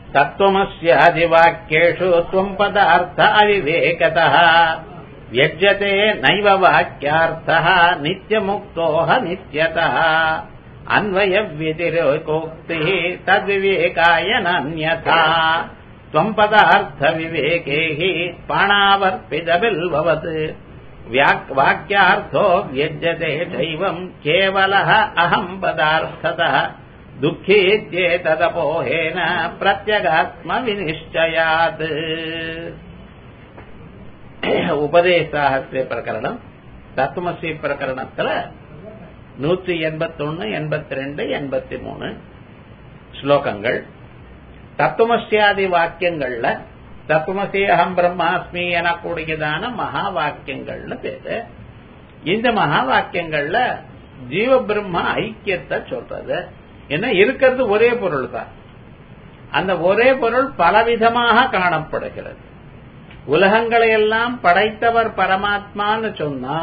தத்துவமஸ்யாதி வாக்கியேஷு த்வம் பதார்த்த அவிவேகதः வியஜ்யதே நைவ வாக்கியார்த்தः நித்யமுக்தோஹ நித்யதः அன்வய விதிரோகோக்திः தத்விவேகாய நான்யதா த்வம் பதார்த்த விவேகே ஹி பாணாவர்பிதபில்வவத் வாக்கியார்த்தோ வியஜ்யதே சைவம் கேவலः அஹம் பதார்த்ததः துக்கேத்யேததபோஹேன பிரத்யகாத்ம விநிஷ்சயாத். உபதேசாஸ்திர பிரகரணம் தத்துவமசி பிரகரணத்துல 181, 82, 83 ஸ்லோகங்கள். தத்துவமஸ்யாதி வாக்கியங்கள்ல தத்துவமசி அகம் பிரம்மாஸ்மி எனக்கூடியதான மகா வாக்கியங்கள்னு பேரு. இந்த மகா வாக்கியங்கள்ல ஜீவ பிரம்ம ஐக்கியத்தை சொல்றது. என்ன இருக்கிறது ஒரே பொருள் தான். அந்த ஒரே பொருள் பலவிதமாக காணப்படுகிறது. உலகங்களை எல்லாம் படைத்தவர் பரமாத்மான்னு சொன்னா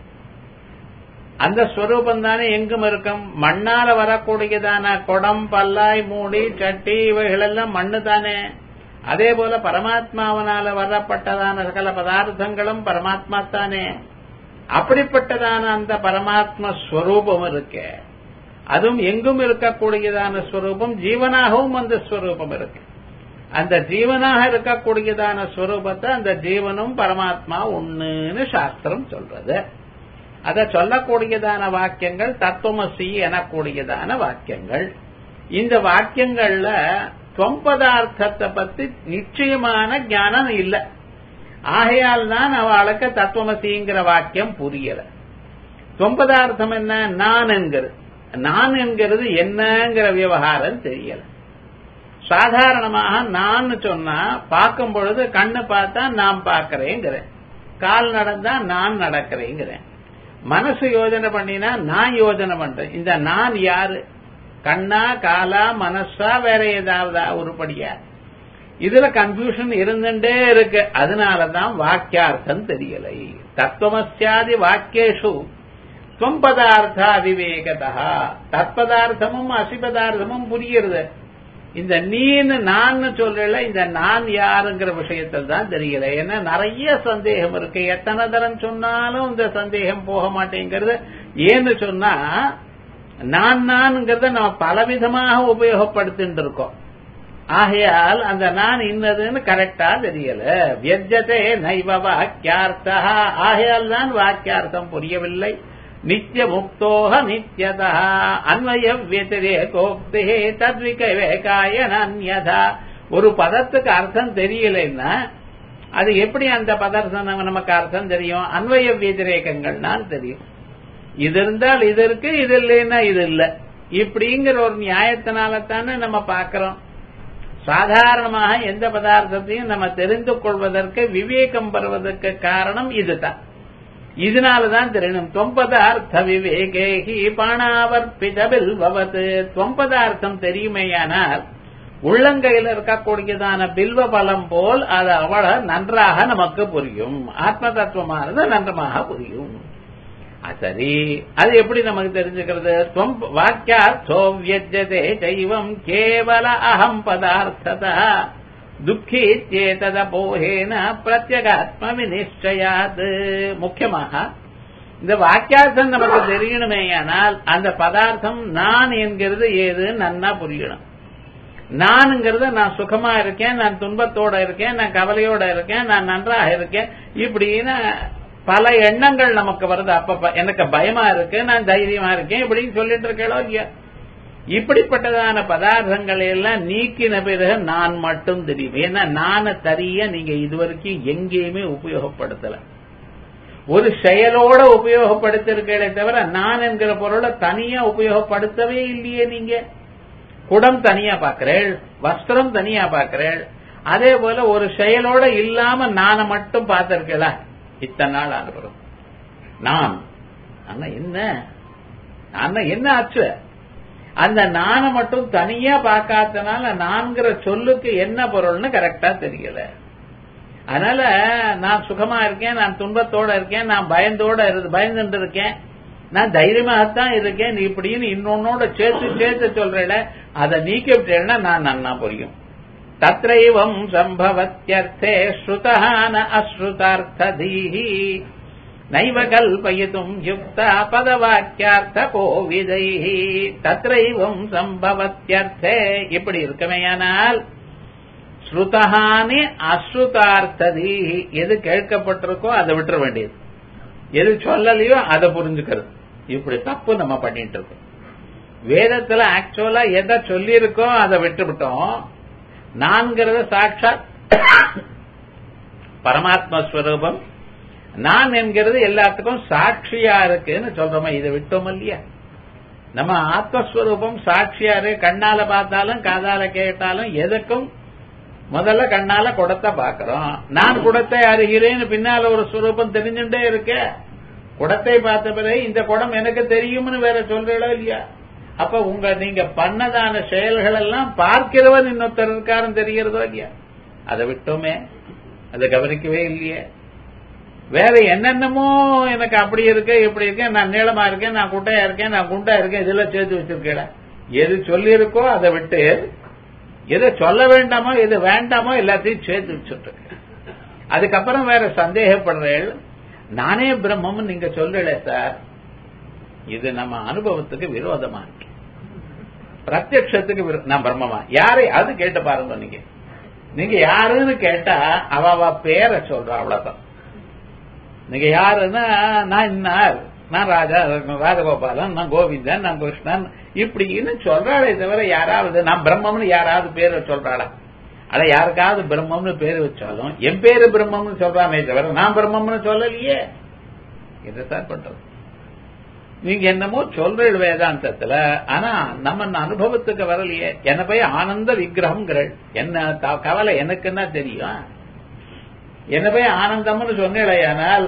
அந்த ஸ்வரூபம் தானே எங்கும் இருக்கும். மண்ணால வரக்கூடியதான குடம், பல்லாய், மூடி, சட்டி இவைகள் எல்லாம் மண்ணு தானே. அதே போல பரமாத்மாவனால வரப்பட்டதான சகல பதார்த்தங்களும் பரமாத்மா தானே. அப்படிப்பட்டதான அந்த பரமாத்மா ஸ்வரூபம் இருக்கு. அதுவும் எங்கும் இருக்கக்கூடியதான ஸ்வரூபம், ஜீவனாகவும் அந்த ஸ்வரூபம் இருக்கு. அந்த ஜீவனாக இருக்கக்கூடியதான ஸ்வரூபத்தை அந்த ஜீவனும் பரமாத்மா ஒண்ணுன்னு சாஸ்திரம் சொல்றது. அத சொல்லக்கூடியதான வாக்கியங்கள் தத்துவமசி எனக்கூடியதான வாக்கியங்கள். இந்த வாக்கியங்கள்ல துவம் பதார்த்தத்தை பத்தி நிச்சயமான ஞானம் இல்லை. ஆகையால் தான் அவளுக்கு தத்துவமசிங்கிற வாக்கியம் புரியல. துவம் பதார்த்தம் என்ன? நான் என்கிறது என்னங்கிற விவகாரம் தெரியல. சாதாரணமாக நான் சொன்னா பார்க்கும் பொழுது கண்ணு பார்த்தா நான் பார்க்கிறேங்கிறேன், கால் நடந்தா நான் நடக்கிறேங்கிறேன், மனசு யோஜனை பண்ணினா நான் யோஜனை பண்றேன். இந்த நான் யாரு? கண்ணா, காலா, மனசா, வேற ஏதாவது உருப்படியா? இதுல கன்ஃபியூஷன் இருந்துட்டே இருக்கு. அதனாலதான் வாக்கியார்த்தம் தெரியலை. தத்துவமஸ்யாதி வாக்கியேஷு துவம் பதார்த்த அவிவேகதா. தற்பதார்த்தமும் அசிபதார்த்தமும் புரியுறது. இந்த நீன்னு நான் சொல்லல, இந்த நான் யாருங்கிற விஷயத்தில் தான் தெரியல. ஏன்னா நிறைய சந்தேகம் இருக்கு. எத்தனை தரம் சொன்னாலும் இந்த சந்தேகம் போக மாட்டேங்கிறது. ஏன்னு சொன்னா நான்ங்கிறத நம்ம பலவிதமாக உபயோகப்படுத்திட்டு இருக்கோம். ஆகையால் அந்த நான் இன்னதுன்னு கரெக்டா தெரியல. வியஜ்யதே நைவ வாக்கியார்த்தா. ஆகையால் தான் வாக்கியார்த்தம் புரியவில்லை. நித்திய முக்தோஹ நித்யதா அன்வய வியதிரேகோக்தே தத்விவேகாய நான்யதா. ஒரு பதத்துக்கு அர்த்தம் தெரியலைன்னா அது எப்படி அந்த பதார்த்தம் நமக்கு அர்த்தம் தெரியும்? அன்வய வியதிரேகங்கள்னா தெரியும். இது இருந்தால் இது இருக்கு, இது இல்லைன்னா இது இல்ல, இப்படிங்கிற ஒரு நியாயத்தினால தானே நம்ம பார்க்கிறோம். சாதாரணமாக எந்த பதார்த்தத்தையும் நம்ம தெரிந்து கொள்வதற்கு விவேகம் பெறுவதற்கு காரணம் இதுதான். இதனாலதான் தெரியணும். தொம்பதார்த்த விவேகேஹி பாணாவர்பிதபில்வவத். தொம்பதார்த்தம் தெரியுமேயானால் உள்ளங்கையில் இருக்கக்கூடியதான பில்வ பலம் போல் அது அவ்வளவு நன்றாக நமக்கு புரியும். ஆத்ம தத்துவமானது நன்றமாக புரியும். சரி, அது எப்படி நமக்கு தெரிஞ்சுக்கிறது? வாக்கியார்த்தோ வியஜ்யதே சைவம் கேவல அகம் பதார்த்ததா துக்கேத்யேததபோஹேன பிரத்யகாத்ம விநிஷ்சயாத். முக்கியமாக இந்த வாக்கியார்த்தம் நமக்கு தெரியணுமேயானால் அந்த பதார்த்தம் நான் என்கிறது ஏது நன்னா புரியணும். நான்ங்கிறது நான் சுகமா இருக்கேன், நான் துன்பத்தோட இருக்கேன், நான் கவலையோட இருக்கேன், நான் நன்றாக இருக்கேன், இப்படின்னு பல எண்ணங்கள் நமக்கு வருது. அப்ப எனக்கு பயமா இருக்கு, நான் தைரியமா இருக்கேன், இப்படின்னு சொல்லிட்டு இருக்கேளோ இல்லையா? இப்படிப்பட்டதான பதார்த்தங்களை எல்லாம் நீக்கின பிறகு நான் மட்டும் தெரியும். ஏன்னா நான தரிய நீங்க இதுவரைக்கும் எங்கேயுமே உபயோகப்படுத்தல. ஒரு செயலோட உபயோகப்படுத்திருக்கே தவிர நான் என்கிற பொருளை தனியா உபயோகப்படுத்தவே இல்லையே. நீங்க குடம் தனியா பாக்கிறேள், வஸ்திரம் தனியா பாக்கிறேள். அதே போல ஒரு செயலோட இல்லாம நான மட்டும் பார்த்திருக்கல இத்தனை நாள் ஆகிறோம். நான் என்ன ஆச்சு? அந்த நான மட்டும் தனியா பார்க்காதனால நான்கிற சொல்லுக்கு என்ன பொருள்னு கரெக்டா தெரியல. அதனால நான் சுகமா இருக்கேன், நான் துன்பத்தோட இருக்கேன், நான் பயந்துட்டு இருக்கேன், நான் தைரியமாகத்தான் இருக்கேன் இப்படின்னு இன்னொன்னோட சேர்த்து சொல்றேன். அதை நீக்கிவிட்டேன்னா நான் நன்னா புரியும். தத்ரைவம் சம்பவத்யர்த்தே ஸ்ருதஹ ந அஸ்ருதார்த்ததீஹ நைவ கல்பயிதும் யுக்தா பதவாக்கியார்த்த கோவிதைஹ தத்ரைவம் சம்பவத்யர்த்தே இப்படி இருக்கமேயானால் ஸ்ருதஹானி அஸ்ருதார்த்ததீஹ எது கேட்கப்பட்டிருக்கோ அதை விட்டுற வேண்டியது, எது சொல்லலையோ அதை புரிஞ்சுக்கிறது. இப்படி தப்பு நம்ம பண்ணிட்டு இருக்கோம். வேதத்துல ஆக்சுவலா எதை சொல்லி இருக்கோ அதை விட்டுவிட்டோம். நான்கிறத சாட்சாத் பரமாத்மா ஸ்வரூபம், நான் என்கிறது எல்லாத்துக்கும் சாட்சியா இருக்குன்னு சொல்றோமா, இதை விட்டோம் இல்லையா? நம்ம ஆத்மஸ்வரூபம் சாட்சியா இருக்கு. கண்ணால பார்த்தாலும் காதால கேட்டாலும் எதுக்கும் முதல்ல கண்ணால குடத்தை பாக்கிறோம். நான் குடத்தை அறிகிறேன்னு பின்னால ஒரு ஸ்வரூபம் தெரிஞ்சுட்டே இருக்க. குடத்தை பார்த்த பிறகு இந்த குடம் எனக்கு தெரியும்னு வேற சொல்றீங்களா இல்லையா? அப்ப நீங்க பண்ணதான செயல்கள் எல்லாம் பார்க்கிறவன் இன்னொருத்தர் இருக்காருன்னு தெரிகிறதோ இல்லையா? அதை விட்டோமே, அதை கவனிக்கவே இல்லையே. வேற என்னென்னமோ எனக்கு அப்படி இருக்கு இப்படி இருக்கேன், நான் நீளமா இருக்கேன், நான் குட்டையா இருக்கேன், நான் குண்டா இருக்கேன், இதெல்லாம் சேர்த்து வச்சிருக்கேன். எது சொல்லி இருக்கோ அதை விட்டு எதை சொல்ல வேண்டாமோ எது வேண்டாமோ எல்லாத்தையும் சேர்த்து வச்சுட்டு இருக்கு. அதுக்கப்புறம் வேற சந்தேகப்படுறேன், நானே பிரம்மம் நீங்க சொல்லல சார். இது நம்ம அனுபவத்துக்கு விரோதமா இருக்கு. பிரத்யட்சத்துக்கு நான் பிரம்மமா யாரை அது கேட்டு பாருங்க. நீங்க யாருன்னு கேட்டா அவ பேரை சொல்ற, அவ்வளவுதான். நீங்க யாருன்னா நான் இன்னார், நான் ராஜகோபாலன், நான் கோவிந்தன், நான் கிருஷ்ணன் இப்படின்னு சொல்றாளே தவிர யாராவது நான் பிரம்மம்னு யாராவது பேர் சொல்றாளா? அட யாருக்காவது பிரம்மம்னு பேர் வச்சாலும் என் பேரு பிரம்மம்னு சொல்றாமே தவிர நான் பிரம்மம்னு சொல்லலையே. இதை சார் பண்றது. நீங்க என்னமோ சொல்ற வேதாந்தத்துல, ஆனா நம்ம அனுபவத்துக்கு வரலையே. என்ன போய் ஆனந்த விக்கிரகம்ங்கிற என்ன கவலை எனக்கு என்ன தெரியும்? என்ன போய் ஆனந்தம்னு சொன்னேனால்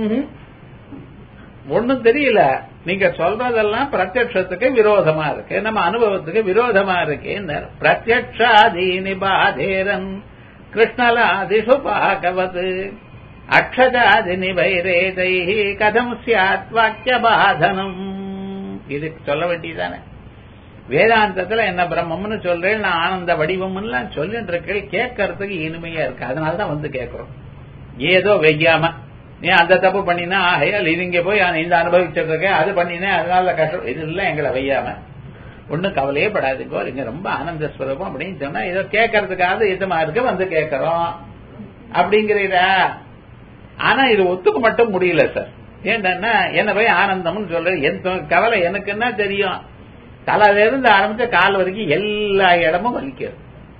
ஒன்னும் தெரியல. நீங்க சொல்றதெல்லாம் பிரத்யட்சத்துக்கு விரோதமா இருக்கு, நம்ம அனுபவத்துக்கு விரோதமா இருக்கு. பிரத்யக்ஷாதீனி பாதேரன் கிருஷ்ணலாதிஷு பாகவது அக்ஷதாதினி வைரேதை கதம் சியாத் வாக்கிய பாதனம். இதுக்கு சொல்ல வேண்டியதானே. வேதாந்தத்துல என்ன பிரம்மம்னு சொல்றேன், நான் ஆனந்த வடிவம்னு சொல்லிட்டு இருக்கேன். கேட்கறதுக்கு இனிமையா இருக்கு, அதனாலதான் வந்து கேட்கிறோம். ஏதோ வெய்யாம நீ அந்த தப்பு பண்ணினா ஆகையால் இது இங்க போய் இந்த அனுபவிச்சுட்டு இருக்க, அது பண்ணினேன் அதனால கஷ்டம், இது எல்லாம் எங்களை வையாம ஒன்னும் கவலையே படாதுக்கோ. இங்க ரொம்ப ஆனந்த ஸ்வரூபம் அப்படின்னு சொன்னா ஏதோ கேட்கறதுக்காக இதமா இருக்கு வந்து கேட்கறோம் அப்படிங்கிறீரா. ஆனா இது ஒத்துக்க மட்டும் முடியல சார். ஏன்னா என்ன போய் ஆனந்தம்னு சொல்ற, என் கவலை எனக்கு என்ன தெரியும்? தலையில இருந்து ஆரம்பிச்ச கால் வரைக்கும் எல்லா இடமும் வலிக்கிறது.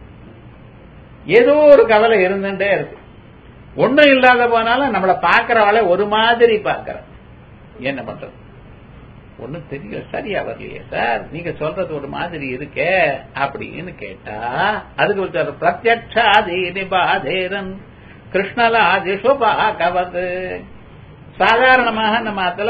ஏதோ ஒரு கவலை இருந்துட்டே இருக்கு. ஒன்னும் இல்லாத போனாலும் நம்மளை பாக்கிறவளை ஒரு மாதிரி பாக்கிற. என்ன பண்றது? ஒன்னும் தெரியல, சரியா வரலையே சார், நீங்க சொல்றது ஒரு மாதிரி இருக்கே அப்படின்னு கேட்டா அதுக்கு பிரத்யக்ஷாதீனி பாதேரன் கிருஷ்ணலாதிஷு பாகவது. சாதாரணமாக நம்ம அதுல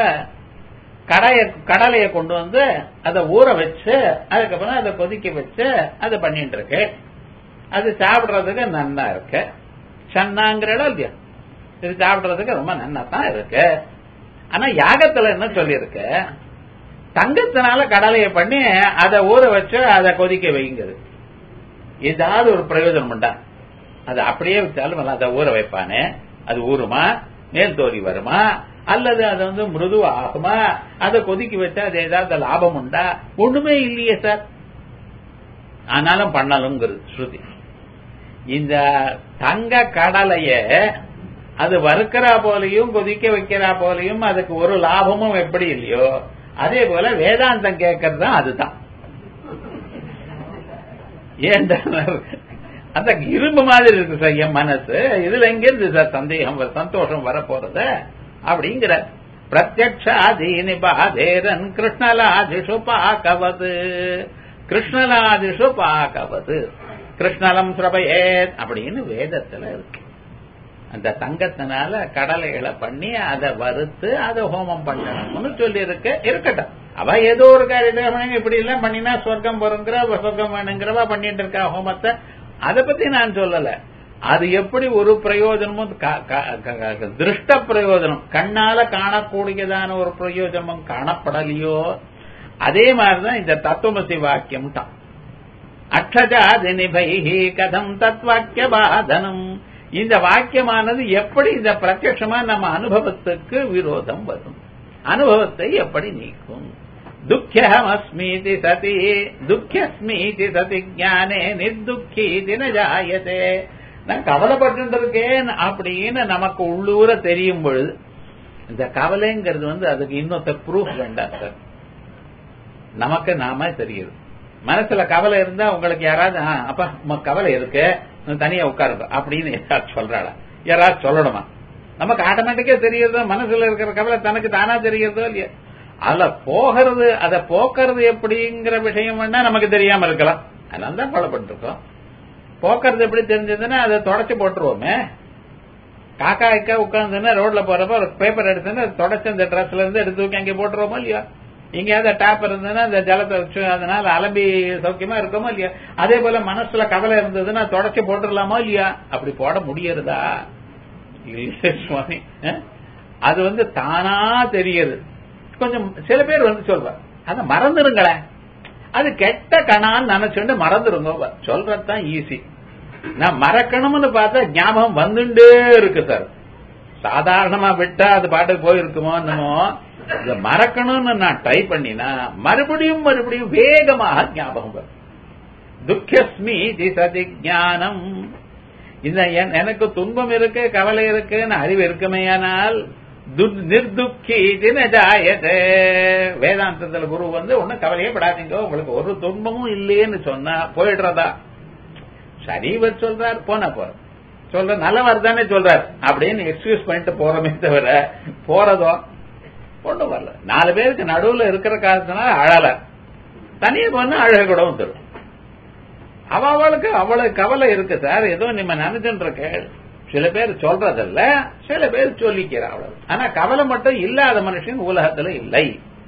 கடலையை கொண்டு வந்து அதை ஊற வச்சு அதுக்கப்புறம் அதை கொதிக்க வச்சு அதை பண்ணிட்டு இருக்கு. அது சாப்பிடுறதுக்கு நன்னா இருக்கு. சன்னாங்கிற இடம் இல்லையா, இது சாப்பிடுறதுக்கு ரொம்ப நன்னா தான் இருக்கு. ஆனா யாகத்துல என்ன சொல்லியிருக்கு, தங்கத்தினால கடலையை பண்ணி அதை ஊற வச்சு அதை கொதிக்க வைங்கிறது. ஏதாவது ஒரு பிரயோஜனம் உண்டா? அது அப்படியே வச்சாலும் அதை ஊற வைப்பானே, அது ஊறுமா, மேல் தோறி வருமா, அல்லது அது வந்து மிருது ஆகுமா? அதை கொதிக்க வச்சா அது ஏதாவது லாபம் உண்டா? ஒண்ணுமே இல்லையே சார். ஆனாலும் பண்ணலுங்கிறது ஸ்ருதி. இந்த தங்க கடலைய அது வறுக்கிறா போலையும் கொதிக்க வைக்கிறா போலையும் அதுக்கு ஒரு லாபமும் எப்படி இல்லையோ, அதே போல வேதாந்தம் கேட்கறது தான். அதுதான் ஏன்டா அந்த இரும்பு மாதிரி இருக்கு சார் என் மனசு, இதுல எங்க இருந்து சார் சந்தேகம் சந்தோஷம் வரப்போறது அப்படிங்கிற. பிரத்யக்ஷாதீனி பாதேரன் கிருஷ்ணலாதிஷு பாகவது கிருஷ்ணலாதிஷு பாகவது கிருஷ்ணலம் ஸ்ரபயேத் அப்படின்னு வேதத்துல இருக்கு. அந்த தங்கத்தினால கடலைகளை பண்ணி அதை வறுத்து அதை ஹோமம் பண்ணணும்னு சொல்லி இருக்கட்டும். அவ ஏதோ ஒரு காரியத்தை இப்படி எல்லாம் பண்ணினா சொர்க்கம் வருங்கிற சொர்க்கம் வேணுங்கிறவா பண்ணிட்டு இருக்கா ஹோமத்தை. அதை பத்தி நான் சொல்லல. அது எப்படி ஒரு பிரயோஜனமும் திருஷ்ட பிரயோஜனம் கண்ணால காணக்கூடியதான ஒரு பிரயோஜனமும் காணப்படலையோ, அதே மாதிரிதான் இந்த தத்துவமசி வாக்கியம் தான். அக்ஷஜாதினிபைஹி கதம் தத்வாக்கிய பாதனம். இந்த வாக்கியமானது எப்படி இந்த பிரத்யட்சமா நம்ம அனுபவத்துக்கு விரோதம் வரும், அனுபவத்தை எப்படி நீக்கும்? துக்கியமஸ்மீதி சதி துக்கியஸ்மீதி சதி ஞானே நிர்துக்கீதி ந ஜாயதே. நான் கவலைப்பட்டு இருக்கேன் அப்படின்னு நமக்கு உள்ளூர தெரியும் பொழுது, இந்த கவலைங்கிறது அதுக்கு இன்னொருத்த ப்ரூஃப் வேண்டாம் சார். நமக்கு நாம தெரியுது. மனசுல கவலை இருந்தா உங்களுக்கு யாராவது அப்ப கவலை இருக்கு தனியா உட்காருங்க அப்படின்னு யாராவது சொல்றாளா? யாராவது சொல்லணுமா? நமக்கு ஆட்டோமேட்டிக்கா தெரியுறதோ, மனசுல இருக்கிற கவலை தனக்கு தானா தெரியுறதோ இல்லையா? அதுல போகிறது, அதை போக்குறது எப்படிங்கிற விஷயம் வேணா நமக்கு தெரியாம இருக்கலாம். அதனால தான் கவலைப்பட்டு இருக்கோம். போக்குறது எப்படி தெரிஞ்சதுன்னா அதை தொடச்சு போட்டுருவோமே. காக்கா இக்கா உட்கார்ந்துன்னா ரோட்ல போறப்ப ஒரு பேப்பர் எடுத்துன்னா தொடச்சு அந்த ட்ரெஸ்ல இருந்து எடுத்து தூக்கி அங்கே போட்டுருவோமோ இல்லையா? எங்கேயாவது டேப் இருந்ததுன்னா அந்த ஜலத்தை வச்சு அதனால அலம்பி சௌக்கியமா இருக்குமோ இல்லையா? அதே போல மனசுல கவலை இருந்ததுன்னா தொடச்சு போட்டுடலாமோ இல்லையா? அப்படி போட முடியறதா? இல்ல சுவாமி, அது தானா தெரியுது. கொஞ்சம் சில பேர் சொல்வார், அத மறந்துருங்களேன், அது கெட்ட கணான்னு நினைச்சுட்டு மறந்துருங்க. சொல்றதுதான் ஈஸி. நான் மறக்கணும்னு பார்த்தா ஞாபகம் வந்துட்டே இருக்கு சார். சாதாரணமா விட்டா அது பாட்டுக்கு போயிருக்குமோ என்னமோ. இத மறக்கணும்னு நான் ட்ரை பண்ணினா மறுபடியும் மறுபடியும் வேகமாக ஞாபகம் வரும். துக்கியஸ்மி திசதி ஞானம். இந்த எனக்கு துன்பம் இருக்கு, கவலை இருக்குன்னு அறிவு இருக்குமேயானால் நிர்துக்கி தினஜாயதே. வேதாந்தத்துல குரு ஒன்னும் கவலையே படாதீங்க, உங்களுக்கு ஒரு துன்பமும் இல்லையேன்னு சொன்னா போயிடுறதா? சரி இவர் சொல்றார், போன போற சொல்ற நல்லவர் தானே சொல்றார் அப்படின்னு எக்ஸ்கியூஸ் பண்ணிட்டு போறமே தவிர போறதோ ஒன்றும் வரல. 4 பேருக்கு நடுவுல இருக்கிற காரணத்தினால அழல, தனியே போனா அழக கூட வந்துடும். அவளுக்கு அவ்வளவு கவலை இருக்கு சார், ஏதோ நம்ம நினைச்சுட்டு இருக்க. சில பேர் சொல்றதில்ல, சில பேர் சொல்லிக்கிறார் அவ்வளவு. ஆனா கவலை மட்டும் இல்லாத மனுஷன் உலகத்துல இல்லை.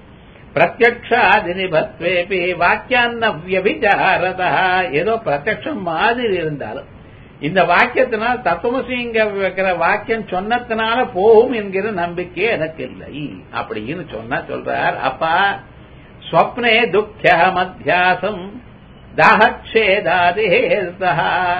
பிரத்யக்ஷாதினிபத்வேபி வாக்கியான்னவ்யபிசாரதா. ஏதோ பிரத்யக்ஷம் மாதிரி இருந்தாலும் இந்த வாக்கியத்தினால் தத்துவசிங்க வைக்கிற வாக்கியம் சொன்னதுனால போகும் என்கிற நம்பிக்கை எனக்கு இல்லை அப்படின்னு சொன்னா சொல்றார். அப்பா ஸ்வப்னே துக்கிய மத்தியாசம் தாஹச்சேதாதிஹேதா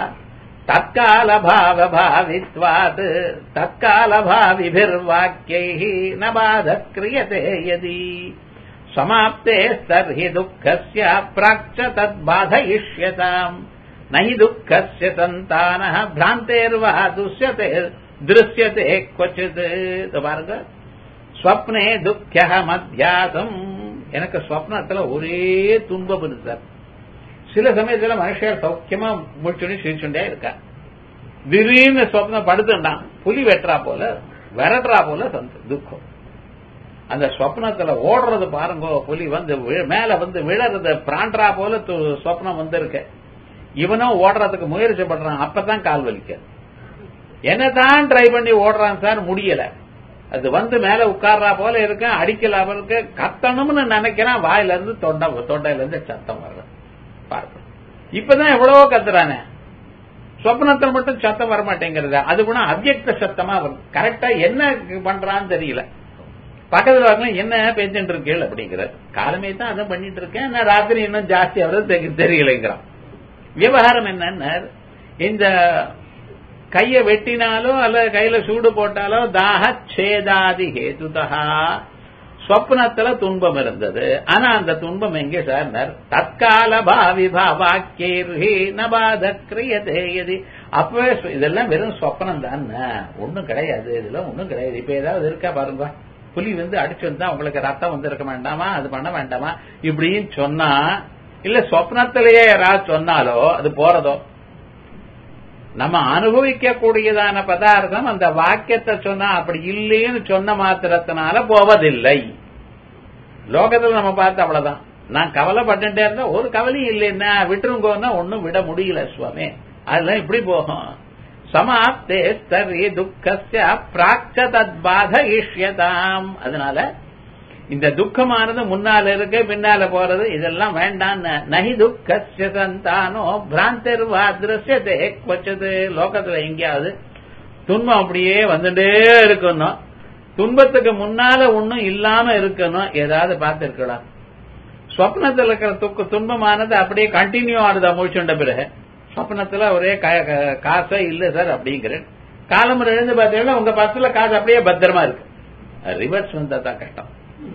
தற்கால பாவ பாவித்வாத் தற்கால பாவிபிர்வாக்யைஹி ந பாத கிரியதே யதி சமாப்தே தர்ஹி துக்கஸ்ய ப்ராக்ச தத் பாதயிஷ்யதாம் நஹி துக்கஸ்ய சந்தானஹ பிராந்தேர்வா துஷ்யதே திருஷ்யதே க்வசித். பாருங்க, ஸ்வப்னே துக்கிய மத்தியாசம். எனக்கு ஸ்வப்னத்துல ஒரே துன்பம் இருந்தார். சில சமயத்துல மனுஷர் சௌக்கியமா முடிச்சுட்டு சிரிச்சுட்டே இருக்கா. திடீர்னு ஸ்வப்னம் படுத்துட்டான், புலி வெட்டுறா போல விரட்டுறா போல துக்கம். அந்த ஸ்வப்னத்துல ஓடுறது பாருங்க, புலி மேல விழறது பிராண்டா போல ஸ்வப்னம் வந்திருக்கு. இவனும் ஓடுறதுக்கு முயற்சி பண்றான், அப்பதான் கால் வலிக்க. என்னதான் ட்ரை பண்ணி ஓடுறான் சார், முடியல. அது மேல உட்கார்றா போல இருக்க, அடிக்கல அவருக்கு. கத்தணும்னு நினைக்கிறான், வாயில இருந்து தொண்டையில இருந்து சத்தம் வர்ற பாருங்க. இப்பதான் எவ்வளவோ கத்துறானே, சொப்னத்தில் மட்டும் சத்தம் வரமாட்டேங்கிறது. அது கூட அவ்யக்த சத்தமா வரும். கரெக்டா என்ன பண்றான்னு தெரியல. பக்கத்துல வரலாம், என்ன பேசிட்டு இருக்கேள் அப்படிங்கிற. காலமே தான் அதை பண்ணிட்டு இருக்கேன், நான் ராத்திரி இன்னும் ஜாஸ்தி ஆகிறது தெரியலைங்கிறான். விவகாரம் என்னன்னா, இந்த கைய வெட்டினாலோ அல்ல கையில சூடு போட்டாலோ தாஹச்சேதாதி ஹேதுதா ஸ்வப்னத்துல துன்பம் இருந்தது. ஆனா அந்த துன்பம் எங்கே சார்? தற்கால பாவி பாவாக்கேர்ஹி நபாத கிரியதே யதி. அப்பவே இதெல்லாம் வெறும் ஸ்வப்னம் தான், ஒண்ணும் கிடையாது, இதெல்லாம் ஒண்ணும் கிடையாது. இப்ப ஏதாவது இருக்கா பாருங்க, புலி அடிச்சு வந்தா உங்களுக்கு ரத்தம் இருக்க வேண்டாமா, அது பண்ண வேண்டாமா இப்படின்னு சொன்னா, இல்ல சொப்னத்திலேயே யாராவது சொன்னாலோ அது போறதோ. நம்ம அனுபவிக்க கூடியதான பதார்த்தம் அந்த வாக்கியத்தை சொன்னா அப்படி இல்லைன்னு சொன்ன மாத்திரத்தினால போவதில்லை. லோகத்துல நம்ம பார்த்து அவ்வளவுதான். நான் கவலைப்பட்டுட்டே இருந்தா ஒரு கவலையும் இல்லைன்னா விட்டுருங்கோன்னா ஒன்னும் விட முடியல சுவாமி. அதெல்லாம் இப்படி போகும். சமாப்தே தர்ஹி துக்கஸ்ய ப்ராக்ச தத் பாதயிஷ்யதாம். அதனால இந்த துக்கமானது முன்னால இருக்கு, பின்னால போறது, இதெல்லாம் வேண்டாம். நஹி துக்கஸ்ய சந்தானோ பிராந்திர்வா திருஷ்யதே க்வசித். லோகத்துல எங்கேயாவது துன்பம் அப்படியே வந்துட்டே இருக்கணும், துன்பத்துக்கு முன்னால ஒன்னும் இல்லாம இருக்கணும், ஏதாவது பார்த்திருக்கலாம். ஸ்வப்னத்துல இருக்கிற துன்பமானது அப்படியே கண்டினியூ ஆகுதா முழிச்சுண்ட பிறகு? ஸ்வப்னத்துல ஒரே காசே இல்ல சார் அப்படிங்கிற காலம்பரம் எழுந்து பார்த்தீங்கன்னா உங்க பஸ்ல காசு அப்படியே பத்திரமா இருக்கு. ரிவர்ஸ் வந்தா தான் கஷ்டம்.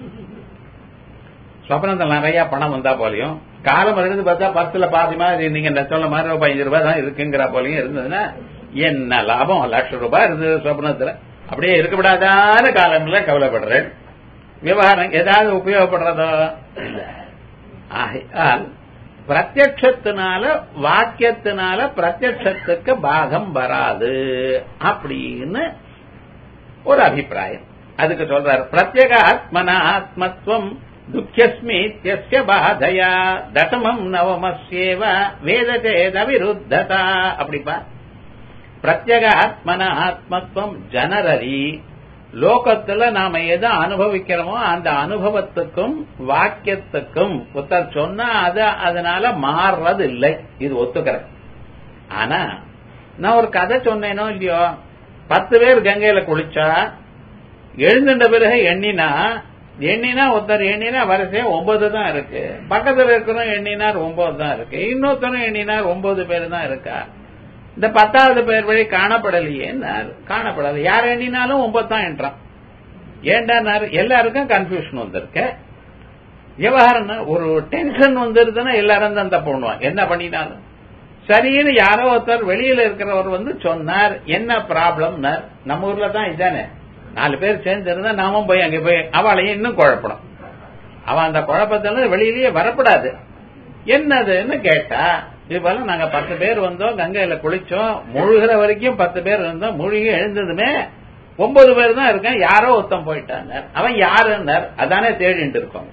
ஸ்வப்னத்தில் நிறைய பணம் வந்தா போலையும் காலம்பரம் எழுந்து பார்த்தா பஸ்ல பாதி மாதிரி நீங்க சொல்ல மாதிரி 15 ரூபாய் தான் இருக்குங்கிற போலையும் இருந்ததுன்னா என்ன லாபம்? ₹1,00,000 இருந்தது ஸ்வப்னத்துல. அப்படியே இருக்கப்படாதான காலம்ல கவலைப்படுறேன். விவகாரம் ஏதாவது உபயோகப்படுறதோ இல்ல. ஆகையால் பிரத்யட்சத்தினால வாக்கியத்தினால பிரத்யட்சத்துக்கு பாகம் வராது அப்படின்னு ஒரு அபிப்பிராயம். அதுக்கு சொல்றாரு பிரத்யேக ஆத்மனா ஆத்மத்வம் துக்கியஸ்மித்யஸ்ய பாதயா தசமம் நவமஸ்யேவ வேதசேத விருத்ததா. அப்படிப்பா பிரத்யேக ஆத்மனா ஆத்மத்வம் ஜெனரலி லோகத்துல நாம எதை அனுபவிக்கிறோமோ அந்த அனுபவத்துக்கும் வாக்கியத்துக்கும் ஒருத்தர் சொன்னா அதனால மாறுறது இல்லை, இது ஒத்துக்கிறேன். ஆனா நான் ஒரு கதை சொன்னேனோ இல்லையோ, 10 பேர் கங்கையில குளிச்சா எழுந்துட்ட பிறகு எண்ணினா ஒருத்தர் எண்ணினா வரிசையா 9 தான் இருக்கு, பக்கத்துல இருக்கிறோம் எண்ணினார் 9 தான் இருக்கு, இன்னொருத்தரும் எண்ணினார் 9 பேர் தான் இருக்கா. இந்த 10வது பேர் வழி காணப்படலையே, காணப்படாது. யார் எண்ணினாலும் 9 தான் என்றான். ஏண்டா எல்லாருக்கும் கன்ஃபியூஷன் வந்திருக்கு. விவகாரம் ஒரு டென்ஷன் வந்துருதுன்னா எல்லாரும் தான் தப்பு பண்ணுவாங்க என்ன பண்ணினாலும். சரின்னு யாரோ ஒருத்தர் வெளியில இருக்கிறவர் சொன்னார் என்ன ப்ராப்ளம். நம்ம ஊர்ல தான் இதானே 4 பேர் சேர்ந்து இருந்தா நாமும் போய் அங்க போய் அவளையும் இன்னும் குழப்பணும். அவன் அந்த குழப்பத்தில வெளியிலேயே வரப்படாது. என்னதுன்னு கேட்டா இது போல நாங்க 10 பேர் வந்தோம், கங்கையில குளிச்சோம், முழுகிற வரைக்கும் 10 பேர் இருந்தோம், முழுகி எழுந்ததுமே 9 பேர் தான் இருக்கேன், யாரோ ஒருத்தன் போயிட்டாங்க. அவன் யாருன்னார், அதானே தேடிட்டு இருக்கோம்.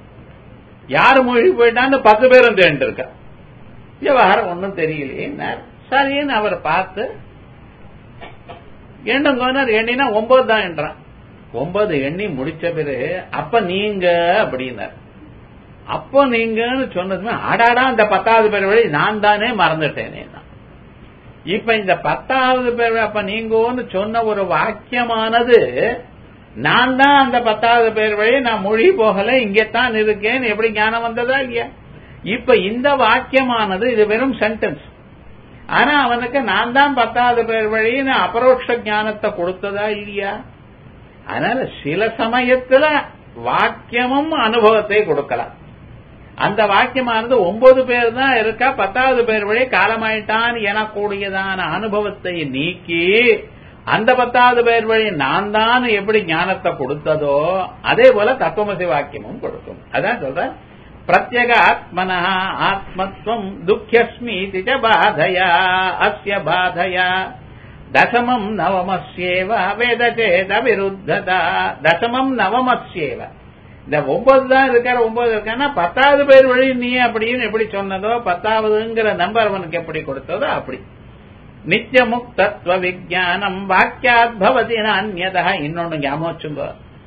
யாரு மூழ்கி போயிட்டான்னு 10 பேரும் தேடிட்டு இருக்க. விவகாரம் ஒன்னும் தெரியலையே. சரின்னு அவர் பார்த்து எண்ணுங்கோனர் எண்ணினா 9 தான் என்றான். 9 எண்ணி முடிச்ச பிறகு அப்ப நீங்க அப்படின்னார். அப்போ நீங்கன்னு சொன்னதுமே ஆடாடா இந்த 10வது பேர் வழி நான் தானே மறந்துட்டேனே. இப்ப இந்த 10வது பேர் அப்ப நீங்கன்னு சொன்ன ஒரு வாக்கியமானது நான் தான் அந்த 10வது பேர் வழி, நான் மொழி போகல, இங்கத்தான் இருக்கேன், எப்படி ஞானம் வந்ததா இல்லையா? இப்ப இந்த வாக்கியமானது இது வெறும் சென்டென்ஸ். ஆனா அவனுக்கு நான் தான் 10வது பேர் வழின்னு அபரோக்ஷ ஞானத்தை கொடுத்ததா இல்லையா? அதனால சில சமயத்துல வாக்கியமும் அனுபவத்தை கொடுக்கலாம். அந்த வாக்கியமானது 9 பேர் தான் இருக்கா, 10வது பேர் வழி காலமாயிட்டான் எனக்கூடியதான அனுபவத்தை நீக்கி அந்த 10வது பேர் வழி நான் தான் எப்படி ஞானத்தை கொடுத்ததோ அதே போல தத்துவமசி வாக்கியமும் கொடுக்கும். அதான் சொல்ற பிரத்யேக ஆத்மனா ஆத்மத்வம் துக்கியஸ்மிதி ச பாதயா அஸ்ய பாதயா தசமம் நவமஸ்யேவ வேதசேத விருத்ததா. தசமம் நவமஸ்யேவ இந்த 9 தான் இருக்கார 9 இருக்கான்னா 10வது பேர் வழி நீ அப்படின்னு எப்படி சொன்னதோ 10வதுங்கிற நம்பர் அவனுக்கு எப்படி கொடுத்ததோ அப்படி. நித்திய முக்தத்துவ விஜானம் வாக்கியாத் பவதி அந்யதா. இன்னொன்னு ஞாபகம்,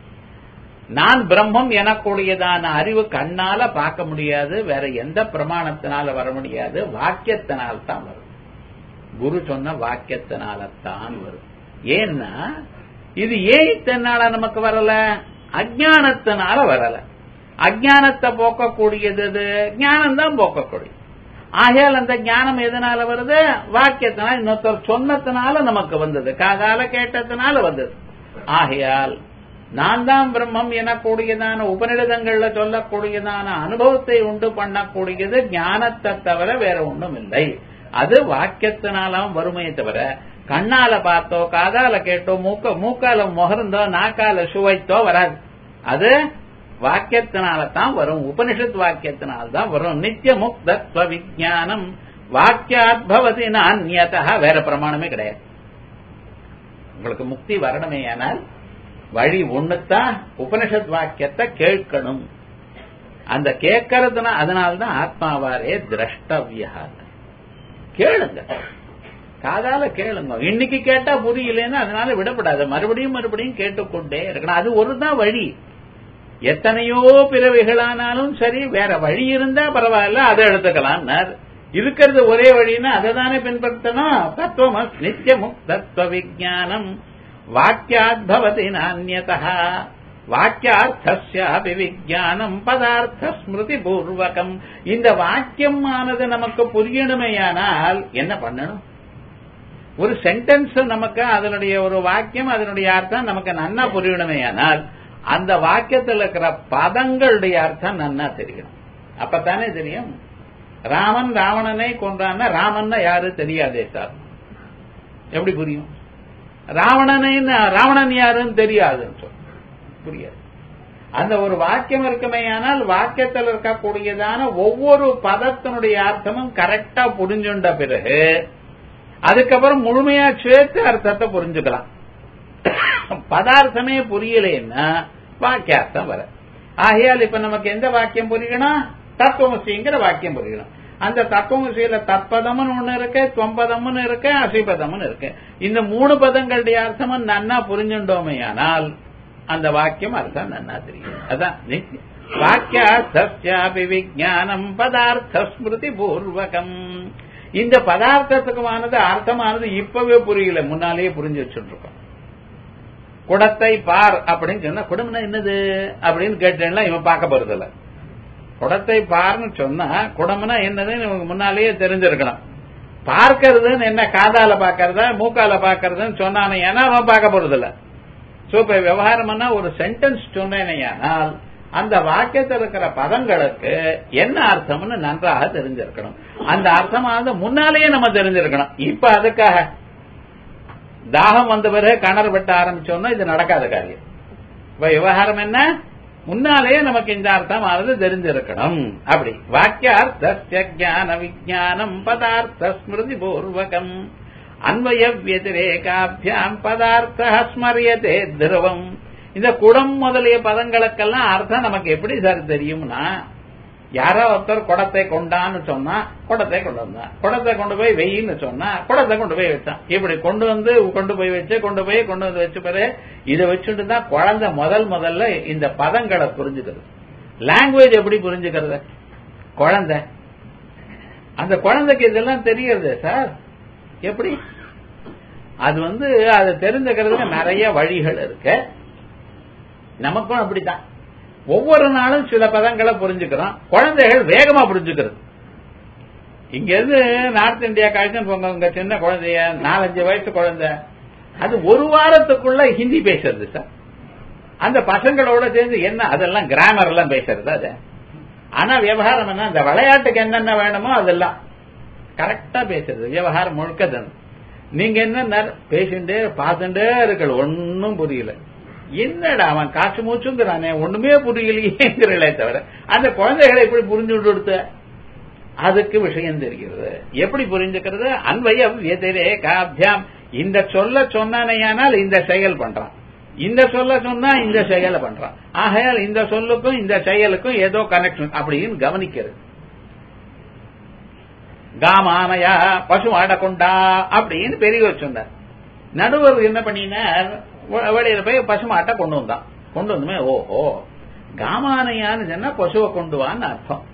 நான் பிரம்மம் எனக்கூடியதான அறிவு கண்ணால பார்க்க முடியாது, வேற எந்த பிரமாணத்தினால வர முடியாது, வாக்கியத்தினால்தான் வரும். குரு சொன்ன வாக்கியத்தினால்தான் வரும். ஏன்னா இது ஏன் இத்தனால நமக்கு வரல? அஜானத்தினால வரல. அஜானத்தை போக்கக்கூடியது ஞானம் தான் போக்கக்கூடியது. ஆகையால் அந்த ஞானம் எதனால வருது? வாக்கியத்தினால, இன்னொருத்தர் சொன்னத்தினால நமக்கு வந்தது, காதால கேட்டத்தினால வந்தது. ஆகையால் நான் தான் பிரம்மம் எனக்கூடியதான உபநிடதங்கள்ல சொல்லக்கூடியதான அனுபவத்தை உண்டு பண்ணக்கூடியது ஞானத்தை தவிர வேற ஒன்றும் இல்லை. அது வாக்கியத்தினாலும் வறுமையை தவிர கண்ணால பார்த்தோ காதால கேட்டோ மூக்கால முகர்ந்தோ நாக்கால சுவைத்தோ வராது. அது வாக்கியத்தினால்தான் வரும், உபனிஷத் வாக்கியத்தினால்தான் வரும். நித்திய முக்தத்துவ விஜானம் வாக்கியாத் பவதி நான்யதா. வேற பிரமாணமே கிடையாது. உங்களுக்கு முக்தி வரணுமே ஆனால் வழி ஒண்ணுத்தான், உபனிஷத் வாக்கியத்தை கேட்கணும். அந்த கேட்கறதுனா அதனால்தான் ஆத்மாவாரே திரஷ்டவியா. கேளுங்க, காதால கேளுங்க. இன்னைக்கு கேட்டா புரியலன்னா அதனால விடப்படாது, மறுபடியும் மறுபடியும் கேட்டுக்கொண்டே இருக்கணும். அது ஒருதான் வழி. எத்தனையோ பிறவிகளானாலும் சரி, வேற வழி இருந்தா பரவாயில்ல, அதை எடுத்துக்கலாம். இருக்கிறது ஒரே வழின்னா அதை தானே பின்பற்றணும். தத்துவம் நித்திய முக்தத்துவ விஜானம் வாக்கியாத் பவதி நான்யதா. வாக்கியார்த்தஸ்யாபி விஞ்ஞானம் பதார்த்த ஸ்மிருதி பூர்வகம். இந்த வாக்கியம் ஆனது நமக்கு புரியணுமேயானால் என்ன பண்ணணும்? ஒரு சென்டென்ஸ் நமக்கு அதனுடைய ஒரு வாக்கியம் அதனுடைய அர்த்தம் நமக்கு நன்னா புரியணுமேயானால் அந்த வாக்கியத்தில் இருக்கிற பதங்களுடைய அர்த்தம் நன்னா தெரியணும். அப்பத்தானே தெரியும். ராமன் ராவணனை கொன்றான்னா ராமன்னா யாரு தெரியாதே சார், எப்படி புரியும்? ராவணன் யாருன்னு தெரியாதுன்னு சொல்ல புரியாது. அந்த ஒரு வாக்கியம் இருக்குமேயானால் வாக்கியத்தில் இருக்கக்கூடியதான ஒவ்வொரு பதத்தினுடைய அர்த்தமும் கரெக்டா புரிஞ்சுண்ட பிறகு அதுக்கப்புறம் முழுமையா சேர்த்து அர்த்தத்தை புரிஞ்சுக்கலாம். பதார்த்தமே புரியலன்னா வாக்கியார்த்தம் வர. ஆகையால் இப்ப நமக்கு எந்த வாக்கியம் புரியணும்? தத்துவமசிங்கிற வாக்கியம் புரியணும். அந்த தத்துவமசியில தற்பதம்னு ஒண்ணு இருக்கு, தொம்பதம்னு இருக்கு, அசிபதம்னு இருக்கு. இந்த 3 பதங்களுடைய அர்த்தமும் நன்னா புரிஞ்சுட்டோமேயானால் அந்த வாக்கியம் அர்த்தம் நன்னா தெரியும். அதான் வாக்கியார்த்தஸ்யாபி விஞ்ஞானம் பதார்த்த ஸ்மிருதி பூர்வகம். இந்த பதார்த்தத்துக்குமானது அர்த்தமானது இப்பவே புரியல, முன்னாலேயே புரிஞ்சு வச்சுட்டு இருக்கோம். குடத்தை பார் அப்படின்னு சொன்னா குடம்னா என்னது அப்படின்னு கேட்டேன்னா இவன் பார்க்க போறதில்ல. குடத்தை பார்னு சொன்னா குடம்னா என்னதுன்னு இவங்க முன்னாலேயே தெரிஞ்சிருக்கணும். பார்க்கறதுன்னு என்ன, காதால பாக்கிறதா மூக்கால பாக்கிறதுன்னு சொன்னானே ஏன்னா அவன் பார்க்க போறதில்ல. சோ இப்ப விவகாரம்னா ஒரு சென்டென்ஸ் சொன்னேனையானால் அந்த வாக்கியத்தில் இருக்கிற பதங்களுக்கு என்ன அர்த்தம்னு நன்றாக தெரிஞ்சிருக்கணும். அந்த அர்த்தமானது முன்னாலேயே நம்ம தெரிஞ்சிருக்கணும். இப்ப அதுக்காக தாகம் வந்த பிறகு கிணறு வெட்ட ஆரம்பிச்சோம்னா இது நடக்காத காரியம். இப்ப விவகாரம் என்ன, முன்னாலேயே நமக்கு இந்த அர்த்தமானது தெரிஞ்சிருக்கணும். அப்படி வாக்கியார்த்த ஞான விஞ்ஞானம் பதார்த்த ஸ்மிருதி பூர்வகம் அன்வய வத்திரேகாபியாம் பதார்த்த ஸ்மரியதே திரவம். இந்த குடம் முதலிய பதங்களுக்கெல்லாம் அர்த்தம் நமக்கு எப்படி சார் தெரியும்னா, யாரோ ஒருத்தர் குடத்தை கொண்டான்னு சொன்னா குடத்தை கொண்டு வந்தான், குடத்தை கொண்டு போய் வெயின்னு சொன்னா குடத்தை கொண்டு போய் வச்சான். இப்படி கொண்டு போய் வச்சு கொண்டு வந்து வச்ச பிறகு இதை வச்சுட்டு தான் குழந்தை முதல்ல இந்த பதங்களை புரிஞ்சுக்கிறது. லாங்குவேஜ் எப்படி புரிஞ்சுக்கிறது? குழந்தை அந்த குழந்தைக்கு இதெல்லாம் தெரிகிறது சார். எப்படி அது அதை தெரிஞ்சுக்கிறதுக்கு நிறைய வழிகள் இருக்கு. நமக்கும் அப்படித்தான். ஒவ்வொரு நாளும் சில பதங்களை புரிஞ்சுக்கிறோம். குழந்தைகள் வேகமா புரிஞ்சுக்கிறது. இங்க இருந்து நார்த் இந்தியா காய்ச்சல் போங்க, உங்க சின்ன குழந்தைய 4-5 வயசு குழந்தை அது ஒரு வாரத்துக்குள்ள ஹிந்தி பேசுறது சார். அந்த பசங்களோட சேர்ந்து என்ன அதெல்லாம் கிராமர் எல்லாம் பேசுறது. அது ஆனா விவகாரம் என்ன, அந்த விளையாட்டுக்கு என்னென்ன வேணுமோ அதெல்லாம் கரெக்டா பேசுறது. விவகாரம் முழுக்கது நீங்க என்ன பேசிண்டே பார்த்துட்டே இருக்கல, ஒன்னும் புரியல. என்னடா அவன் காசு மூச்சுங்கிறானே ஒண்ணுமே புரியலையேங்கிறே தவிர அந்த குழந்தைகளை எப்படி புரிஞ்சு கொடுத்த அதுக்கு விஷயம் தெரிகிறது. எப்படி புரிஞ்சுக்கிறது? அன்வய வத்திரேகாபியாம். இந்த சொல்ல சொன்னானையானால் இந்த செயல் பண்றான், இந்த சொல்ல சொன்னா இந்த செயலை பண்றான். ஆகையால் இந்த சொல்லுக்கும் இந்த செயலுக்கும் ஏதோ கனெக்ஷன் அப்படின்னு கவனிக்கிறது. காமானயா பசு ஆட கொண்டா அப்படின்னு பெரியவர் சொன்னார். நடுவர் என்ன பண்ணினார், வெளியில போய் பசுமாட்டை கொண்டு வந்தான். கொண்டு வந்துமே ஓஹோ காமானையான்னு சொன்னா பசுவை கொண்டு வான்னு அர்த்தம்.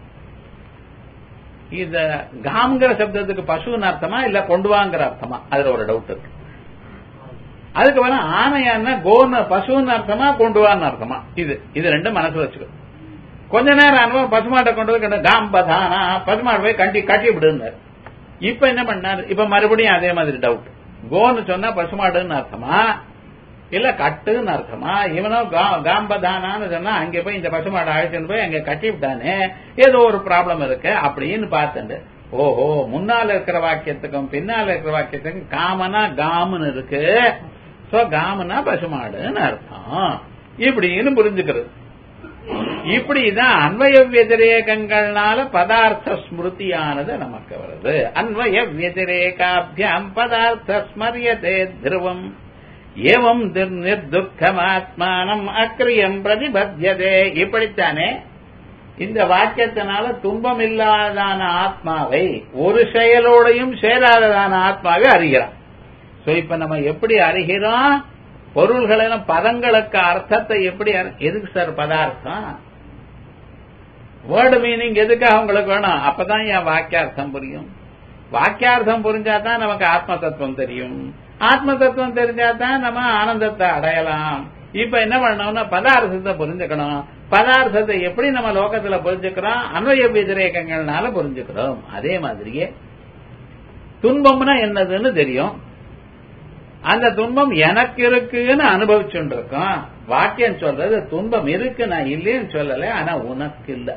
இந்த காம்ங்கிற சப்தத்துக்கு பசுன்னு அர்த்தமா இல்ல கொண்டு வாங்கிற அர்த்தமா அதுல ஒரு டவுட் இருக்கு. அதுக்கப்புறம் ஆனையான்னா கோன்னு பசுன்னு அர்த்தமா கொண்டு வான்னு அர்த்தமா, இது ரெண்டும் மனசு வச்சுக்கோ. கொஞ்ச நேரம் அனுபவம் பசுமாட்டை கொண்டு போய் காம்பதானா பசுமாட்டை போய் கட்டி விடுனார். இப்ப என்ன பண்ணாரு, இப்ப மறுபடியும் அதே மாதிரி டவுட். கோன்னு சொன்னா பசுமாடுன்னு அர்த்தமா இல்ல கட்டுன்னு அர்த்தமா? இவனோ காம்பதானான்னு சொன்னா அங்க போய் இந்த பசுமாடை அழைச்சுன்னு போய் அங்க கட்டி விட்டானே, ஏதோ ஒரு ப்ராப்ளம் இருக்கு அப்படின்னு பார்த்துட்டு ஓஹோ முன்னால இருக்கிற வாக்கியத்துக்கும் பின்னால இருக்கிற வாக்கியத்துக்கும் காமனா காமுன்னு இருக்கு. சோ காமனா பசுமாடுன்னு அர்த்தம் இப்படின்னு புரிஞ்சுக்கிறது. இப்படிதான் அன்வய வத்திரேகங்கள்னால பதார்த்த ஸ்மிருதியானது நமக்கு வருது. அன்வய வத்திரேகாபியாம் பதார்த்த ஸ்மரியதே திரவம் ஏவம் நிர்துக்கமாத்மானம் அக்ரியம் பிரதிபத்யதே. இப்படித்தானே இந்த வாக்கியத்தினால துன்பம் இல்லாததான ஆத்மாவை ஒரு செயலோடையும் சேராததான ஆத்மாவை அறிகிறான். சோ இப்ப நம்ம எப்படி அறிகிறோம்? பொருள்களிலும் பதங்களுக்கு அர்த்தத்தை எப்படி எதுக்கு சார் பதார்த்தம்? வேர்டு மீனிங் எதுக்காக உங்களுக்கு வேணும்? அப்பதான் என் வாக்கியார்த்தம் புரியும். வாக்கியார்த்தம் புரிஞ்சாதான் நமக்கு ஆத்ம தத்துவம் தெரியும். ஆத்ம தத்துவம் தெரிஞ்சாதான் நம்ம ஆனந்தத்தை அடையலாம். இப்ப என்ன பண்ணணும்னா பதார்த்தத்தை புரிஞ்சுக்கணும். பதார்த்தத்தை எப்படி நம்ம லோகத்துல புரிஞ்சுக்கிறோம்? அன்வய விதிரேகங்கள்னால புரிஞ்சுக்கிறோம். அதே மாதிரியே துன்பம்னா என்னதுன்னு தெரியும். அந்த துன்பம் எனக்கு இருக்குன்னு அனுபவிச்சுட்டு இருக்கோம். வாக்கியம் சொல்றது துன்பம் இருக்கு, நான் இல்லைன்னு சொல்லல, ஆனா உனக்கு இல்ல.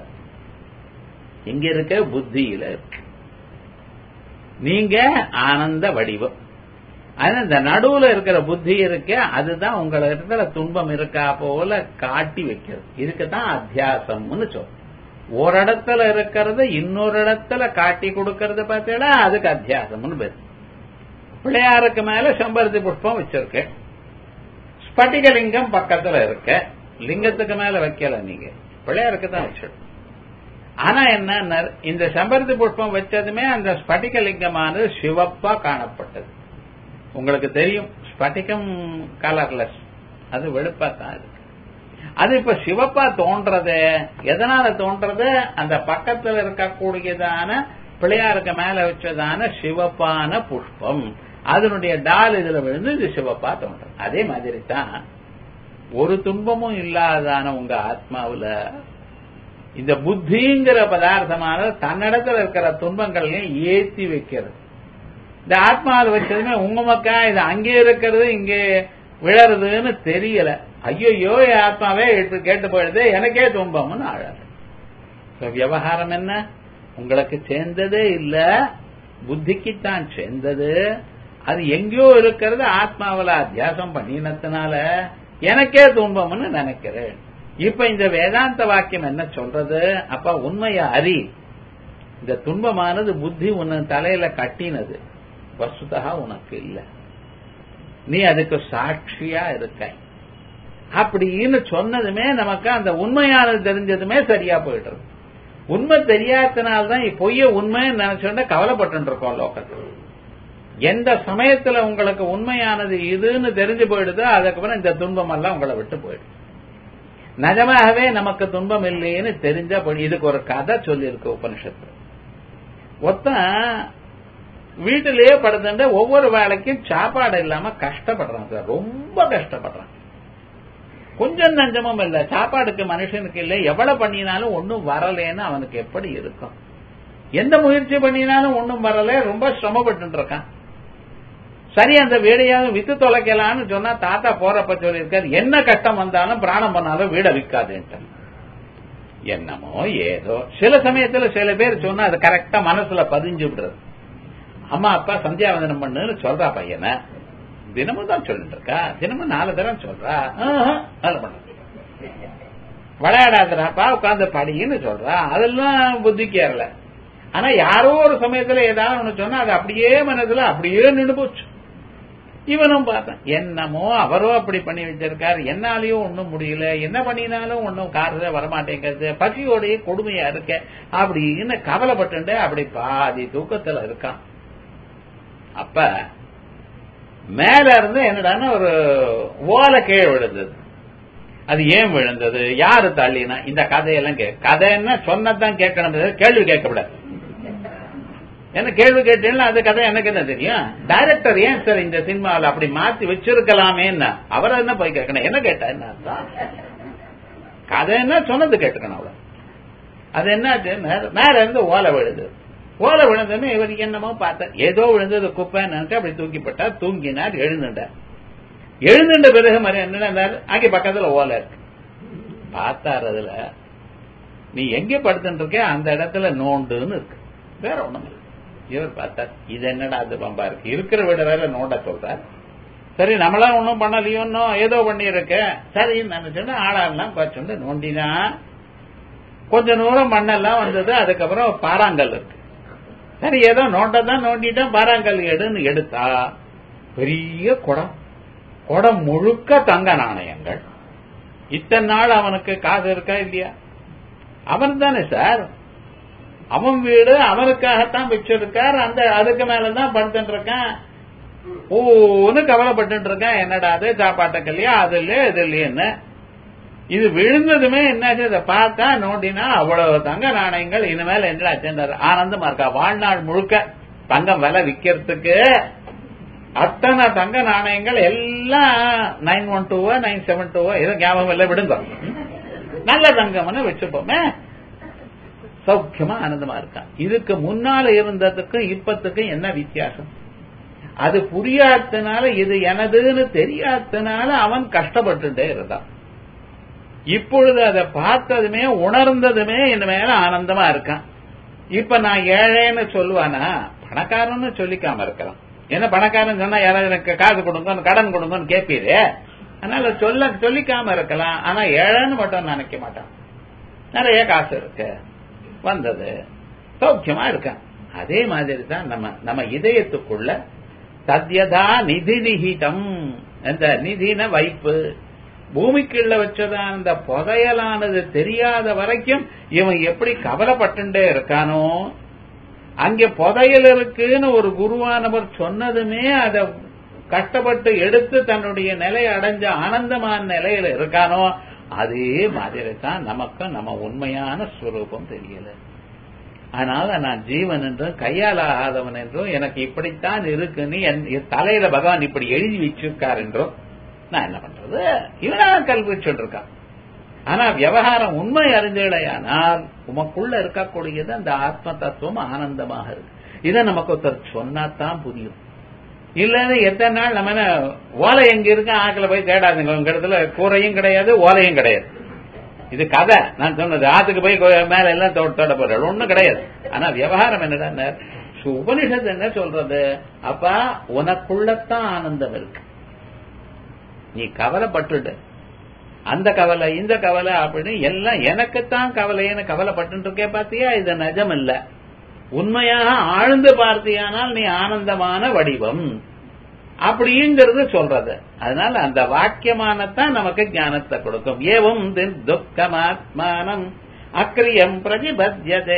எங்க இருக்க? புத்தியில இருக்கு. நீங்க ஆனந்த வடிவம். ஆனா இந்த நடுவுல இருக்கிற புத்தி இருக்க, அதுதான் உங்கள இடத்துல துன்பம் இருக்கா போல காட்டி வைக்கிறது. இதுக்குதான் அத்தியாசம்னு சொல்றோம். ஒரு இடத்துல இருக்கிறது இன்னொரு இடத்துல காட்டி கொடுக்கறது பார்த்தீங்களா, அதுக்கு அத்தியாசம்னு பேரு. பிள்ளையாருக்கு மேல செம்பருத்தி புஷ்பம் வச்சிருக்க, ஸ்பட்டிகலிங்கம் பக்கத்துல இருக்க, லிங்கத்துக்கு மேல வைக்கல, நீங்க பிள்ளையாருக்கு தான் வச்சிருக்க. ஆனா என்ன, இந்த செம்பருத்தி புஷ்பம் வச்சதுமே அந்த ஸ்பட்டிகலிங்கமானது சிவப்பா காணப்பட்டது. உங்களுக்கு தெரியும், ஸ்பட்டிகம் கலர்லெஸ், அது வெளுப்பா தான் இருக்கு. அது இப்ப சிவப்பா தோன்றது எதனால தோன்றது? அந்த பக்கத்துல இருக்கக்கூடியதான பிள்ளையாருக்கு மேல வச்சதான சிவப்பான புஷ்பம், அதனுடைய டால் இதுல விழுந்து இது சிவப்பா தோன்றது. அதே மாதிரி தான் ஒரு துன்பமும் இல்லாதான உங்க ஆத்மாவுல இந்த புத்திங்கிற பதார்த்தமான தன்னிடத்துல இருக்கிற துன்பங்களையும் ஏத்தி வைக்கிறது. இந்த ஆத்மாவில் வச்சதுமே உங்க மக்கா இது அங்கே இருக்கிறது இங்கே விழறதுன்னு தெரியல. ஐயோ ஆத்மாவே கேட்டு போயிடுது, எனக்கே துன்பம்னு ஆழாது. விவகாரம் என்ன? உங்களுக்கு சேர்ந்ததே இல்ல, புத்திக்குத்தான் சேர்ந்தது. அது எங்கேயோ இருக்கிறது, ஆத்மாவில அத்தியாசம் பண்ணினதுனால எனக்கே துன்பம்னு நினைக்கிறேன். இப்ப இந்த வேதாந்த வாக்கியம் என்ன சொல்றது? அப்ப உண்மைய அறி. இந்த துன்பமானது புத்தி உன்ன தலையில கட்டினது, வசுதா உனக்கு இல்ல, நீ அதுக்கு சாட்சியா இருக்க அப்படின்னு சொன்னதுமே நமக்கு அந்த உண்மையானது தெரிஞ்சதுமே சரியா போயிடுறது. உண்மை தெரியாதனால்தான் பொய்ய உண்மைன்னு நினைச்சோன்னா கவலைப்பட்டு இருக்கோம் லோகத்தில். எந்த சமயத்துல உங்களுக்கு உண்மையானது இதுன்னு தெரிஞ்சு போயிடுதோ அதுக்கப்புறம் இந்த துன்பம் எல்லாம் உங்களை விட்டு போயிடுது. நிஜமாகவே நமக்கு துன்பம் இல்லைன்னு தெரிஞ்சா இதுக்கு ஒரு கதை சொல்லியிருக்கு உபனிஷத்து. ஒருத்தன் வீட்டிலேயே படுத்துட்டு ஒவ்வொரு வேலைக்கும் சாப்பாடு இல்லாம கஷ்டப்படுறான் சார், ரொம்ப கஷ்டப்படுறான். கொஞ்சம் நஞ்சமும் இல்ல, சாப்பாடுக்கு மனுஷனுக்கு இல்ல, எவ்வளவு பண்ணினாலும் ஒன்னும் வரலன்னு அவனுக்கு எப்படி இருக்கும்? எந்த முயற்சி பண்ணினாலும் ஒன்னும் வரல, ரொம்ப சிரமப்பட்டு இருக்கான். சரி, அந்த வீடையாவது வித்து தொலைக்கலான்னு சொன்னா தாத்தா போறப்ப சொல்லியிருக்காரு, என்ன கஷ்டம் வந்தாலும் பிராணம் பண்ணாலும் வீடை விற்காதுன்ட்டு. என்னமோ ஏதோ சில சமயத்துல சில பேர் சொன்னா அது கரெக்டா மனசுல பதிஞ்சு விடுறது. அம்மா அப்பா சந்தியாவந்தனம் பண்ணுன்னு சொல்றா பையனை, தினமும் தான் சொல்லிட்டு இருக்கா, தினமும் 4 தரம் சொல்றா, விளையாடாதராப்பா உட்கார்ந்து படின்னு சொல்றா, அதெல்லாம் புத்திக்கு ஏறல. ஆனா யாரோ ஒரு சமயத்துல ஏதாவது ஒண்ணு சொன்னா அது அப்படியே மனதுல அப்படியே நின்று போச்சு. இவனும் பார்த்தான், என்னமோ அவரோ அப்படி பண்ணி வச்சிருக்காரு, என்னாலையும் ஒன்னும் முடியல, என்ன பண்ணினாலும் ஒன்னும் காரண வரமாட்டேங்கிறது, பசியோடைய கொடுமையா இருக்க அப்படின்னு கவலைப்பட்டு அப்படி பாதி தூக்கத்துல இருக்கான். அப்ப மேல இருந்து என்னடான்னா ஒரு ஓலை கீழே விழுந்தது. அது ஏன் விழுந்தது, யாரு தள்ளினா, இந்த கதையெல்லாம் கதை என்ன சொன்னதான் கேட்கணும், கேள்வி கேட்கக்கூடாது. என்ன கேள்வி கேட்டீங்கன்னா அது கதை எனக்கு என்ன தெரியும்? டைரக்டர் ஏன் சார் இந்த சினிமாவில் அப்படி மாத்தி வச்சிருக்கலாமே, அவரை என்ன போய் கேட்கணும், என்ன கேட்டா என்ன கதை என்ன சொன்னது கேட்டுக்கணும் அவ்வளவு. அது என்ன மேல இருந்து ஓலை விழுது. ஓலை விழுந்ததுன்னு இவருக்கு என்னமோ பார்த்தார், ஏதோ விழுந்தது குப்பைன்னு நினைச்சு அப்படி தூக்கிப்பட்டா, தூங்கினார், எழுந்துட்டார். எழுந்துட்ட பிறகு மாதிரி என்ன அங்கே பக்கத்துல ஓலை இருக்கு. பார்த்தார், அதுல நீ எங்க படுத்துட்டு இருக்க அந்த இடத்துல நோண்டுன்னு இருக்கு, வேற ஒண்ணும் இல்லை. இவர் பார்த்தார், இது என்னடா அது பம்பா இருக்கு, இருக்கிற வீட வேற நோண்ட சொல்றார். சரி நம்மளா ஒன்னும் பண்ணலையோன்னோ ஏதோ பண்ணி இருக்க, சரி நினைச்சுட்டு ஆளாலாம் குறைச்சுட்டு நோண்டினா கொஞ்ச தூரம் மண்ணெல்லாம் வந்தது. அதுக்கப்புறம் பாறாங்கல் இருக்கு. சரி ஏதோ நோண்டதான் நோண்டிட்டான், பாறாங்கல் எடுன்னு எடுத்தா பெரிய குடம், குடம் முழுக்க தங்க நாணயங்கள். இத்தனை நாள் அவனுக்கு காசு இருக்கா இல்லையா? அவன் தானே சார், அவன் வீடு அவனுக்காகத்தான் வச்சிருக்கார், அந்த அதுக்கு மேலதான் படுத்துட்டு இருக்கான். ஒன்னு கவலைப்பட்டு இருக்கான், என்னடா அது சாப்பாட்டுக்கு இல்லையா, அது இல்லையா இது இல்லையன்னு. இது விழுந்ததுமே என்னாச்சு, அதை பார்த்தா நோண்டினா அவ்வளவு தங்க நாணயங்கள். இனிமேல் என்னடா ஆனந்தமா இருக்கா, வாழ்நாள் முழுக்க தங்கம் விலை விற்கிறதுக்கு அத்தனை தங்க நாணயங்கள் எல்லாம் 912 972 ஏதோ ஞாபகம் எல்லாம் விடுங்க, நல்ல தங்கம்னு வச்சுப்போமே, சௌக்கியமா ஆனந்தமா இருக்கான். இதுக்கு முன்னால இருந்ததுக்கும் இப்பத்துக்கும் என்ன வித்தியாசம்? அது புரியாதனால, இது எனதுன்னு தெரியாதனால அவன் கஷ்டப்பட்டுட்டே இருந்தான். இப்பொழுது அதை பார்த்ததுமே உணர்ந்ததுமே என் மேல ஆனந்தமா இருக்கான். இப்ப நான் ஏழைன்னு சொல்லுவானா? பணக்காரன்னு சொல்லிக்காம இருக்கிறான். ஏன்னா பணக்காரன் சொன்னா யாராவது எனக்கு காசு கொடுங்க, கடன் கொடுங்கன்னு கேட்பீரு. அதனால சொல்லிக்காம இருக்கலாம். ஆனா ஏழைன்னு மட்டும் நினைக்க மாட்டான். நிறைய காசு இருக்கு, வந்தது, சௌக்கியமா இருக்கான். அதே மாதிரி தான் நம்ம இதயத்துக்குள்ள தத்யதா நிதி நிகிதம், அந்த நிதின வைப்பு, பூமிக்குள்ள வச்சதான் அந்த புதையலானது தெரியாத வரைக்கும் இவன் எப்படி கவலைப்பட்டுட்டே இருக்கானோ, அங்கே புதையல் இருக்குன்னு ஒரு குருவானவர் சொன்னதுமே அதை கஷ்டப்பட்டு எடுத்து தன்னுடைய நிலை அடைஞ்ச ஆனந்தமான நிலையில இருக்கானோ, அதே மாதிரி தான் நமக்கு நம்ம உண்மையான ஸ்வரூபம் தெரியல. அதனால நான் ஜீவன் என்றும் கையால் ஆகாதவன் என்றும் எனக்கு இப்படித்தான் இருக்குன்னு என் தலையில பகவான் இப்படி எழுதி வச்சிருக்கார் என்றும் நான் என்ன பண்றது? இவனா கல்விச்சுட்டு இருக்கான். ஆனா விவகாரம் உண்மை அறிஞ்சலையானால் உமக்குள்ள இருக்கக்கூடியது அந்த ஆத்ம தத்துவம் ஆனந்தமாக இருக்கு. இதை நமக்கு ஒருத்தர் சொன்னாதான் புரியும். இல்லன்னு எத்தனை நாள் நம்ம ஓலை எங்க இருக்கு ஆக்கில போய் தேடாதுங்க. உங்க இடத்துல கூரையும் கிடையாது, ஓலையும் கிடையாது. இது கதை. நான் சொன்னது ஆத்துக்கு போய் மேல எல்லாம் தொட போறாள், ஒண்ணும் கிடையாது. ஆனா விவகாரம் என்னடா, உபனிஷத்து என்ன சொல்றது? அப்பா உனக்குள்ளத்தான் ஆனந்தம் இருக்கு. நீ கவலைப்பட்டுட்டு அந்த கவலை இந்த கவலை அப்படின்னு எல்லாம் எனக்குத்தான் கவலைன்னு கவலைப்பட்டு இருக்கே பாத்தியா, இது நிஜம் இல்ல. உண்மையாக ஆழ்ந்து பார்த்தியானால் நீ ஆனந்தமான வடிவம் அப்படிங்கிறது சொல்றது. அதனால அந்த வாக்கியமானத்தான் நமக்கு ஞானத்தை கொடுக்கும். ஏவம் துக்கமாத்மானம் அக்ரியம் பிரதிபத்யதே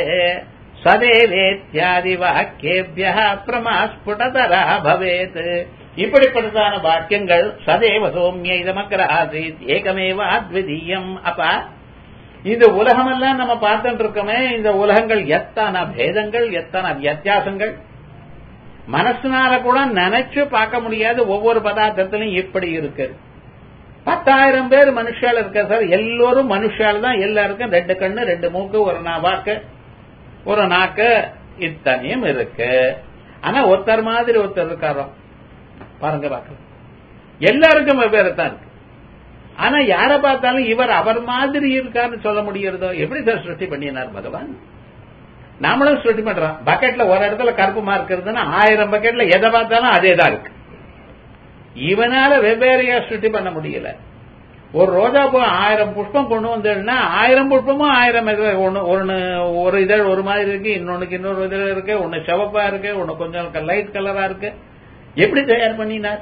சதேவேத்யாதி வாக்கியேபிய பிரமாஸ்புடதரா பவேத். இப்படிப்பட்டதான வாக்கியங்கள் சதேவ சோம்ய இதமக்ர ஆசீத் ஏகமேவ அத்விதீயம். அப்ப இந்த உலகமெல்லாம் நம்ம பார்த்துட்டு இருக்கோமே, இந்த உலகங்கள் எத்தனை பேதங்கள், எத்தனை வித்தியாசங்கள், மனசுனால கூட நினைச்சு பார்க்க முடியாது. ஒவ்வொரு பதார்த்தத்திலும் எப்படி இருக்கு. 10,000 பேர் மனுஷால் இருக்க சார், எல்லோரும் மனுஷால் தான். எல்லாருக்கும் 2 கண்ணு 2 மூக்கு ஒரு வாக்கு ஒரு நாக்கு இத்தனையும் இருக்கு. ஆனா ஒருத்தர் மாதிரி ஒருத்தர் இருக்காரோ பாருங்க, பாக்க எல்லாருக்கும் வெவ்வேறு தான் இருக்கு. ஆனா யார பார்த்தாலும் இவர் அவர் மாதிரி இருக்காருன்னு சொல்ல முடியறதோ? எப்படி சார் சிருஷ்டி பண்ணினார் பகவான்? நாமளும் சிருஷ்டி பண்றோம். பக்கெட்ல ஒரு இடத்துல கருப்பு மார்க் இருக்குதுன்னா 1000 பக்கெட்ல எதை பார்த்தாலும் அதே தான் இருக்கு. இவனால வெவ்வேறையா சிருஷ்டி பண்ண முடியல. ஒரு ரோஜா பூ 1000 புஷ்பம் கொண்டு வந்ததுன்னா 1000 புஷ்பமும் 1000 ஒரு இதழ் ஒரு மாதிரி இருக்கு, இன்னொன்னுக்கு இன்னொரு இதழ் இருக்கு, ஒன்னு சிவப்பா இருக்கு, ஒன்னு கொஞ்சம் லைட் கலரா இருக்கு. எப்படி தயார் பண்ணினார்?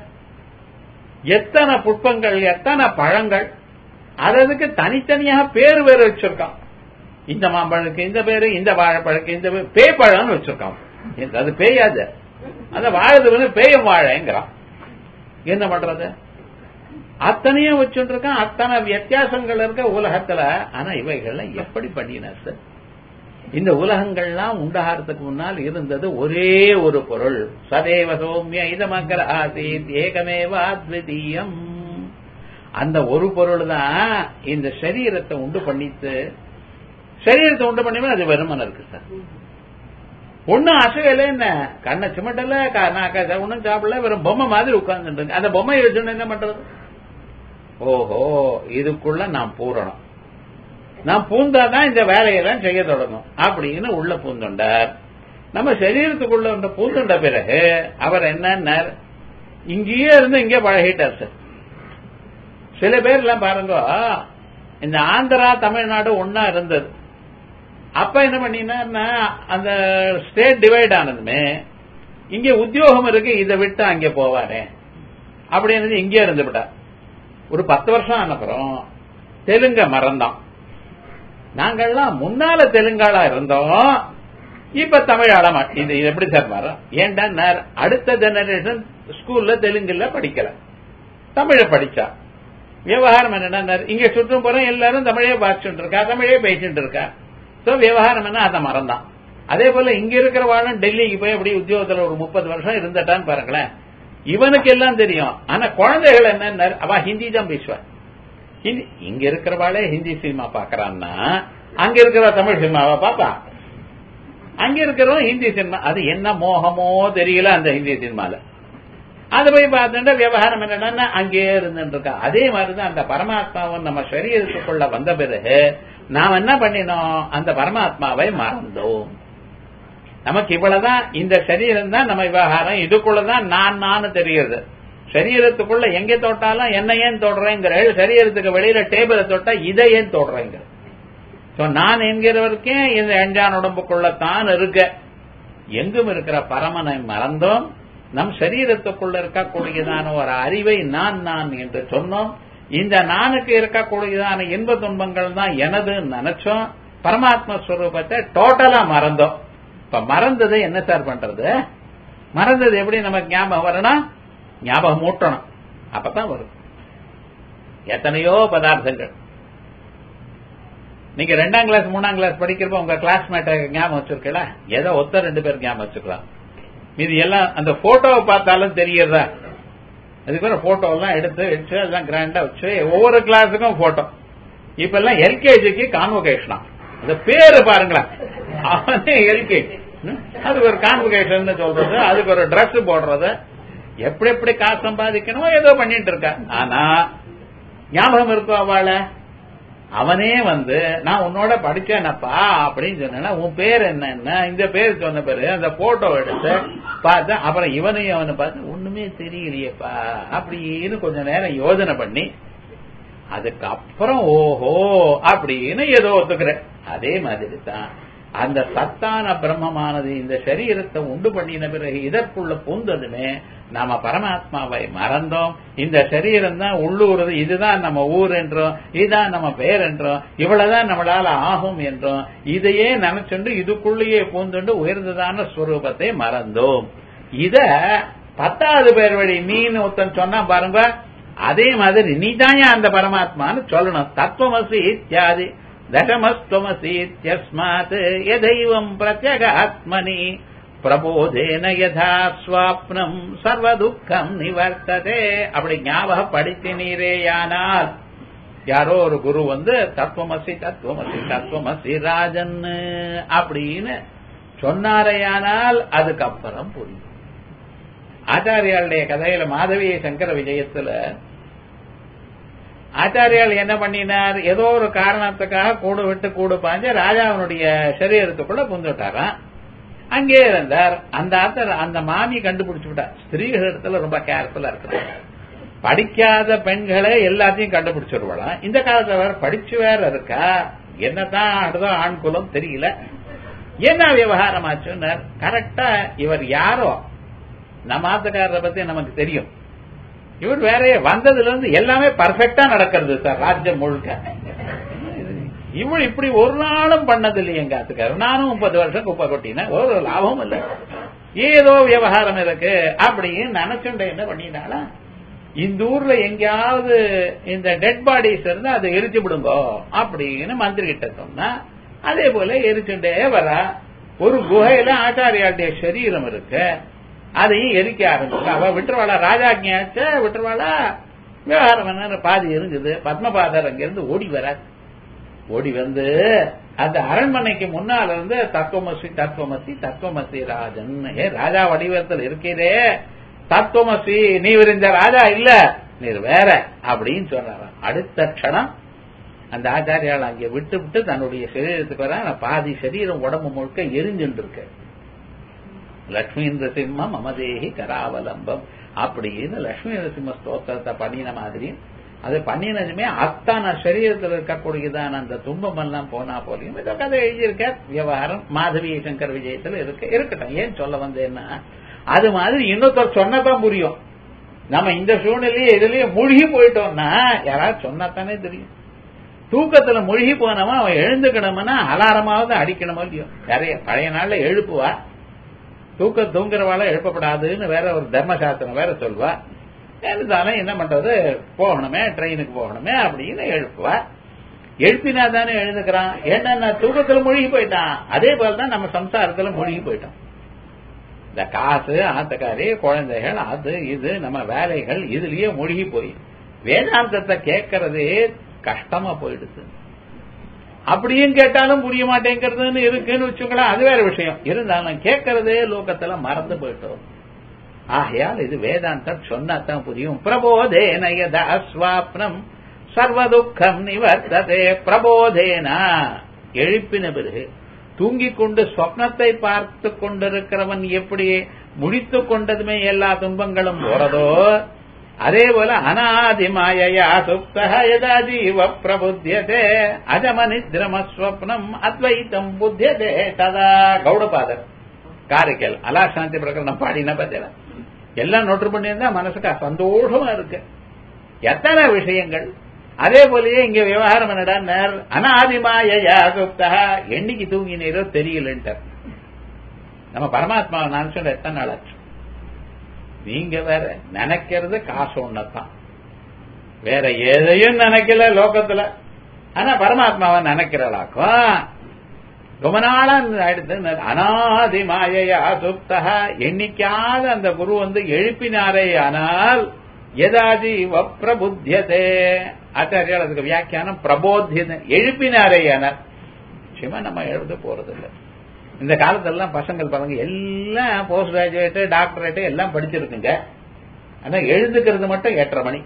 எத்தனை புஷ்பங்கள், எத்தனை பழங்கள், அதுக்கு தனித்தனியாக பேரு வேறு வச்சிருக்கான். இந்த மாம்பழனுக்கு இந்த பேரு, இந்த வாழைப்பழக்கு இந்த பேரு, பேய்பழம்னு வச்சிருக்கான். அது பேயாது, அந்த வாழது பேயம் வாழைங்கிறான். என்ன பண்றது? அத்தனையும் வச்சுட்டு இருக்கான். அத்தனை வித்தியாசங்கள் இருக்க உலகத்துல. ஆனா இவைகள்ல எப்படி பண்ணினார் சார்? இந்த உலகங்கள்லாம் உண்டாகிறதுக்கு முன்னால் இருந்தது ஒரே ஒரு பொருள். சதேவ சௌமிய இதமக்ர ஆசீத் ஏகமேவ அத்விதீயம். அந்த ஒரு பொருள் தான் இந்த சரீரத்தை உண்டு பண்ணிட்டு, சரீரத்தை உண்டு பண்ணி அது வெறுமன இருக்கு சார். ஒன்னும் அசையல, என்ன கண்ணை சிமட்டல, ஒன்னும் சாப்பிடல, வெறும் பொம்மை மாதிரி உட்கார்ந்துட்டு. அந்த பொம்மையை வச்சுன்னு என்ன பண்றது? ஓஹோ, இதுக்குள்ள நான் பூரணம், நான் பூந்தாதான் இந்த வேலையெல்லாம் செய்ய தொடங்கும் அப்படின்னு உள்ள பூந்துண்டார். நம்ம சரீரத்துக்குள்ள பூந்துண்ட பிறகு அவர் என்ன இங்கேயே இருந்து இங்கே பழகிட்டார் சார். சில பேர் எல்லாம் பாருங்க, இந்த ஆந்திரா தமிழ்நாடு ஒன்னா இருந்தது. அப்ப என்ன பண்ணினா அந்த ஸ்டேட் டிவைட் ஆனதுமே இங்க உத்தியோகம் இருக்கு, இதை விட்டு அங்கே போவாரே அப்படின்னு இங்கே இருந்து விட்டா. ஒரு 10 வருஷம் ஆனப்புறம் தெலுங்க மறந்தான். நாங்கள்லாம் முன்னால தெலுங்காளா இருந்தோம், இப்ப தமிழாள. இது எப்படி சார் மாறும்? ஏன்டா அடுத்த ஜெனரேஷன் ஸ்கூல்ல தெலுங்குல படிக்கல, தமிழ படிச்சா. விவகாரம் என்னன்னா இங்க சுற்றும் போற எல்லாரும் தமிழே பாதிச்சுட்டு இருக்கா, தமிழே பேசிட்டு இருக்கா. சோ விவகாரம் என்ன, அதை மறந்தான். அதே போல இங்க இருக்கிற வாழும் டெல்லிக்கு போய் அப்படி உத்தியோகத்துல ஒரு 30 வருஷம் இருந்துட்டான்னு பாருங்களேன். இவனுக்கு எல்லாம் தெரியும். ஆனா குழந்தைகள் என்ன, அவ ஹிந்தி தான் பேசுவான். ஹிந்தி இங்க இருக்கிறவாளே ஹிந்தி சினிமா பாக்குறான்னா அங்க இருக்கிற தமிழ் சினிமாவா பாப்பா? அங்க இருக்கிறவன் ஹிந்தி சினிமா, அது என்ன மோகமோ தெரியல அந்த ஹிந்தி சினிமால. அது போய் பார்த்துட்டு விவகாரம் என்னன்னா அங்கேயே இருந்துட்டு இருக்கா. அதே மாதிரிதான் அந்த பரமாத்மாவும் நம்ம சரீரத்துக்குள்ள வந்த பிறகு நாம் என்ன பண்ணினோம், அந்த பரமாத்மாவை மறந்தோம். நமக்கு இவ்வளவுதான், இந்த சரீரம் தான் நம்ம விவகாரம், இதுக்குள்ளதான் நான் தெரியுது. சரீரத்துக்குள்ள எங்க தொட்டாலும் என்ன ஏன் தொடுறேங்கிற, சரீரத்துக்கு வெளியில டேபிளை தொட்டா இதை ஏன் தொடுறேங்க. நான் என்கிறவருக்கே இந்த எஞ்சான் உடம்புக்குள்ளத்தான் இருக்க. எங்கும் இருக்கிற பரமனை மறந்தோம். நம் சரீரத்துக்குள்ள இருக்கக்கூடியதான ஒரு அறிவை நான் என்று சொன்னோம். இந்த நானுக்கு இருக்கக்கூடியதான இன்ப துன்பங்கள் தான் எனது நினைச்சோம். பரமாத்ம ஸ்வரூபத்தை டோட்டலா மறந்தோம். இப்ப மறந்தது என்ன சார் பண்றது? மறந்தது எப்படி நமக்கு ஞாபகம் வரணும்? ஞாபகம் மூட்டணும், அப்பதான் வரும். எத்தனையோ பதார்த்தங்கள் நீங்க 2ஆம் கிளாஸ் 3ஆம் கிளாஸ் படிக்கிறப்ப உங்க கிளாஸ்மேட்ட ஞாபகம் வச்சிருக்கல, ஏதோ ஒருத்தர் 2 பேர் ஞாபகம் வச்சுக்கலாம். இது எல்லாம் அந்த போட்டோவை பார்த்தாலும் தெரியறதா? அதுக்கு ஒரு போட்டோ எல்லாம் எடுத்து வச்சு அதெல்லாம் கிராண்டா வச்சு ஒவ்வொரு கிளாஸுக்கும் போட்டோ. இப்ப எல்லாம் எல்கேஜிக்கு கான்வொகேஷனா, அந்த பேரு பாருங்களேன், அவனே எல்கேஜி, அதுக்கு ஒரு கான்வொகேஷன் சொல்றது, அதுக்கு ஒரு டிரெஸ் போடுறது, எப்படி காசு சம்பாதிக்கணுமோ ஏதோ பண்ணிட்டு இருக்க. ஆனா ஞாபகம் இருக்கும் அவளை? அவனே நான் உன்னோட படிச்சேனப்பா அப்படின்னு சொன்னா, உன் பேர் என்ன, இந்த பேர் சொன்ன பேரு அந்த போட்டோ எடுத்து பார்த்தா, அப்புறம் இவனையும் அவனை பார்த்து ஒண்ணுமே தெரியலையேப்பா அப்படின்னு கொஞ்ச நேரம் யோசனை பண்ணி அதுக்கப்புறம் ஓஹோ அப்படின்னு ஏதோ ஒத்துக்கிறேன். அதே மாதிரி தான் அந்த சத்தான பிரம்மமானது இந்த சரீரத்தை உண்டு பண்ணின பிறகு இதற்குள்ள பூந்ததுமே நாம பரமாத்மாவை மறந்தோம். இந்த சரீரம் தான் உள்ளூர், இதுதான் நம்ம ஊர் என்றோம், இதுதான் நம்ம பேர் என்றோம், இவ்வளவுதான் நம்மளால ஆகும் என்றோம். இதையே நினைச்சுண்டு இதுக்குள்ளேயே பூந்துண்டு உயர்ந்ததான ஸ்வரூபத்தை மறந்தோம். இத 10வது பேர் வழி நீன்னு ஒருத்தன் சொன்னா பாருங்க, அதே மாதிரி நீதாயா அந்த பரமாத்மான்னு சொல்லணும். தத்துவமசி இத்தியாதி தசமஸ்துவமசீத்யஸ்மாத் யதைவம் பிரத்யகாத்மனி பிரபோதேன யதா ஸ்வாப்னம் சர்வதுக்கம் நிவர்த்ததே. அப்படி ஞாபகப்படுத்தினீரேயானால், யாரோ ஒரு குரு தத்துவமசி தத்துவமசி தத்துவமசி ராஜன் அப்படின்னு சொன்னாரையானால் அதுக்கப்புறம் புரியும். ஆச்சாரியாளுடைய கதையில மாதவிய சங்கர விஜயத்துல ஆச்சாரியால் என்ன பண்ணினார், ஏதோ ஒரு காரணத்துக்காக கூடு விட்டு கூடு பாஞ்ச ராஜாவினுடைய சரீரத்துக்குள்ள புந்துட்டாராம். அங்கே இருந்தார். அந்த மாமி கண்டுபிடிச்சு விட்டார். ஸ்திரீகள் இடத்துல ரொம்ப கேர்ஃபுல்லா இருக்கிறார். படிக்காத பெண்களே எல்லாத்தையும் கண்டுபிடிச்சிருவாளாம். இந்த காலத்துல வேற படிச்சு வேற இருக்கா, என்னதான் அடுத்த ஆண் குலம் தெரியல, என்ன விவகாரம் ஆச்சுன்னு. கரெக்டா இவர் யாரோ நம்ம ஆத்துக்காரரை பத்தி நமக்கு தெரியும். இவர் வேற வந்ததுல இருந்து எல்லாமே பர்ஃபெக்டா நடக்கிறது சார் ராஜ்யம் முழுக்க. இவள் இப்படி ஒரு நாளும் பண்ணது இல்லை எங்க ஆத்துக்காரர். நானும் 30 வருஷம் குப்பை கொட்டினேன், ஒரு லாபம் இல்ல, ஏதோ விவகாரம் இருக்கு அப்படின்னு நினைச்சுண்ட என்ன பண்ணினால, இந்த ஊர்ல எங்கேயாவது இந்த டெட் பாடிஸ் இருந்து அதை எரிச்சு விடுங்கோ அப்படின்னு மந்திரி கிட்ட சொன்னா, அதே போல எரிச்சுட்டே வர ஒரு குகையில ஆச்சாரியாளுடைய சரீரம் இருக்கு, அதையும் எரிக்க ஆரம்பிச்சு. அவ விட்டுருவாளா, ராஜாஜ்ஞாச்ச விட்டுருவாளா, விவகாரம் என்ன பாதி இருக்குது. பத்மபாதர் அங்கிருந்து ஓடி வர, ஓடி அந்த அரண்மனைக்கு முன்னால இருந்து தத்துவமசி தத்துவமசி தத்துவமசி ராஜன், ராஜா வடிவத்தில் இருக்கிறே தத்துவமசி, நீ இந்த ராஜா இல்ல, நீர் வேற அப்படின்னு சொன்னாராம். அடுத்த க்ஷணம் அந்த ஆச்சாரியால் அங்கே விட்டு விட்டு தன்னுடைய சரீரத்துக்கு வர, பாதி சரீரம் உடம்பு முழுக்க எரிஞ்சுட்டு இருக்கு. லட்சுமி நரசிம்மம் மமதேகி கராவலம்பம் அப்படின்னு லட்சுமி நரசிம்ம ஸ்தோத்திரத்தை பண்ணின மாதிரி, அது பண்ணினதுமே அத்தான சரீரத்தில் இருக்கக்கூடியதான அந்த துன்பம் எல்லாம் போனா போலையும் இதோ கதை எழுதியிருக்க. விவகாரம் மாதவிய சங்கர் விஜயத்தில் இருக்கட்டும். ஏன் சொல்ல வந்தேன்னா, அது மாதிரி இன்னொருத்தர் சொன்னதான் புரியும். நம்ம இந்த சூழ்நிலையே இதுலயே மூழ்கி போயிட்டோம்னா யாராவது சொன்னாத்தானே தெரியும். தூக்கத்துல மூழ்கி போனவன் அவன் எழுந்துக்கணும்னா அலாரமாவது அடிக்கணுமோ இல்லையோ. நிறைய பழைய நாள்ல எழுப்புவா, தூங்குறவாள எழுப்பப்படாதுன்னு வேற ஒரு தர்மசாஸ்திரம் வேற சொல்வா. எழுந்தாலும் என்ன பண்றது, போகணுமே ட்ரெயினுக்கு போகணுமே அப்படின்னு எழுப்புவா. எழுப்பினா தானே எழுந்துக்கிறான். என்னன்னா தூக்கத்துல மூழ்கி போயிட்டான். அதே போலதான் நம்ம சம்சாரத்துல மூழ்கி போயிட்டோம். இந்த காசு, ஆத்தக்காரி, குழந்தைகள், அது இது நம்ம வேலைகள் இதுலயே மூழ்கி போய் வேதாந்தத்தை கேட்கறதே கஷ்டமா போயிடுது. அப்படியும் கேட்டாலும் புரிய மாட்டேங்கிறதுன்னு இருக்குன்னு வச்சுங்களேன், அது வேற விஷயம். இருந்தாலும் கேட்கறதே லோகத்துல மறந்து போயிட்டோம். ஆகையால் இது வேதாந்தம் சொன்னாதான் புரியும். பிரபோதேன யதா ஸ்வாப்னம் சர்வதுக்கம் நிவர்த்ததே. பிரபோதேனா எழுப்பின பிறகு தூங்கிக் கொண்டு சொப்னத்தை பார்த்து கொண்டிருக்கிறவன் எப்படி முடித்துக் கொண்டதுமே எல்லா துன்பங்களும் போறதோ, அதே போல அநாதிமாயா சுப்தா யதா ஜீவ பிரபுத்தியதே அஜமனித்ரமஸ்வப்னம் அத்வைத்தம் புத்தியதே ததா. கௌடபாதர் காரைக்கல் அலாசாந்தி பிரகரணம் பாடின பத்தில எல்லாம் நோட்டு பண்ணியிருந்தா மனசுக்கு சந்தோஷமா இருக்கு. எத்தனை விஷயங்கள். அதே போலயே இங்க விவகாரம் என்னடா, அநாதிமாயா சுப்தா, என்னைக்கு தூங்கினீரோ தெரியலன்ட்டு. நம்ம பரமாத்மாவை நான் சொல்ல எத்தனை நாள் ஆச்சு. நீங்க வேற நினைக்கிறது காசு ஒன்னதான், வேற எதையும் நினைக்கல லோகத்துல. ஆனா பரமாத்மாவை நினைக்கிறலாக்கும் ரொம்ப நாளா ஆயிடுத்து. அநாதிமாயா சுப்தா, என்னைக்காவது அந்த குரு எழுப்பினாரே ஆனால் யதாஜீவ பிரபுத்தியதே. ஆச்சாரியால் அதுக்கு வியாக்கியானம் பிரபோத்தியதே, எழுப்பினாரே ஆனால். நிச்சயமா நம்ம எழுத போறதில்லை. இந்த காலத்தெல்லாம் பசங்கள் பாருங்க எல்லாம் போஸ்ட் கிராஜுவேட், டாக்டரேட் எல்லாம் படிச்சிருக்குங்க. ஆனா எழுதுக்கிறது மட்டும் 8:30 மணி.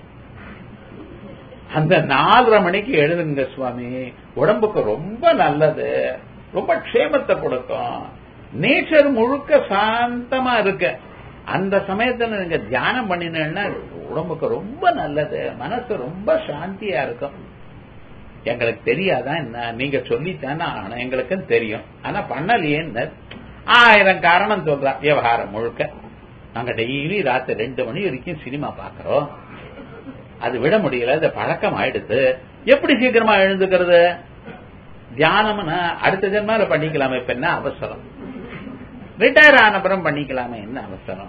அந்த 4:30 மணிக்கு எழுதுங்க சுவாமி, உடம்புக்கு ரொம்ப நல்லது, ரொம்ப க்ஷேமத்தை கொடுக்கும், நேச்சர் முழுக்க சாந்தமா இருக்கு. அந்த சமயத்துல நீங்க தியானம் பண்ணினா உடம்புக்கு ரொம்ப நல்லது, மனசு ரொம்ப சாந்தியா இருக்கும். எங்களுக்கு தெரியாதான் என்ன, நீங்க சொல்லித்தானே ஆனா எங்களுக்கு தெரியும். ஆனா பண்ணலையேன்னு 1000 காரணம் சொல்றா. விவகாரம் முழுக்க நாங்க டெய்லி ராத்திரி 2 மணி வரைக்கும் சினிமா பாக்குறோம், அது விட முடியல, அது பழக்கம் ஆயிடுது. எப்படி சீக்கிரமா எழுந்துக்கிறது? தியானம்னா அடுத்த ஜென்மால பண்ணிக்கலாமே, இப்ப என்ன அவசரம்? ரிட்டையர் ஆனப்புறம் பண்ணிக்கலாமே, என்ன அவசரம்?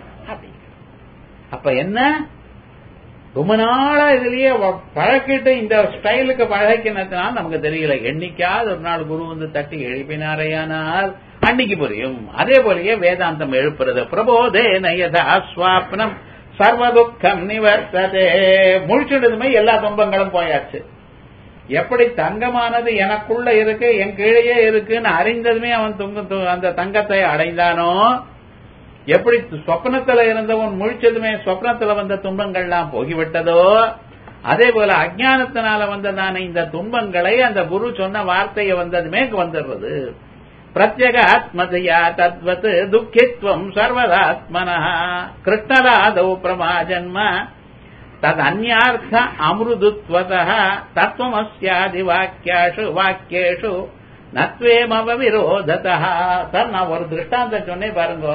அப்ப என்ன, ரொம்ப நாளா இதுலயே பழக்கிட்டு இந்த ஸ்டைலுக்கு பழக்கினதுனால நமக்கு தெரியல. என்னைக்காவது ஒரு நாள் குரு தட்டி எழுப்பினாரையானால் அன்னைக்கு புரியும். அதே போலயே வேதாந்தம் எழுப்புறது. பிரபோதேன யதா ஸ்வாப்னம் சர்வதுக்கம் நிவர்த்ததே. முழிச்சுடுதுமே எல்லா துன்பங்களும் போயாச்சு. எப்படி தங்கமானது எனக்குள்ள இருக்கு, என் கீழே இருக்குன்னு அறிந்ததுமே அவன் அந்த தங்கத்தை அடைந்தானோ, எப்படி சொப்னத்துல இருந்தவன் முழிச்சதுமே சொப்னத்துல வந்த துன்பங்கள்லாம் போகிவிட்டதோ, அதே போல அஜ்ஞானத்தினால வந்ததான இந்த துன்பங்களை அந்த குரு சொன்ன வார்த்தையை வந்ததுமே வந்துடுறது. பிரத்யேக ஆத்மதையா தத்வத் துக்கித்வம் சர்வதாத்மனः கிருஷ்ணராதௌ பிரமாஜன்ம தத் அந்யார்த்த அமிருதுத்வதः தத்துவமஸ்யாதி வாக்கியேஷு நத்வேமவ விரோததः. சார் நான் ஒரு திருஷ்டாந்தம் சொன்னேன் பாருங்க.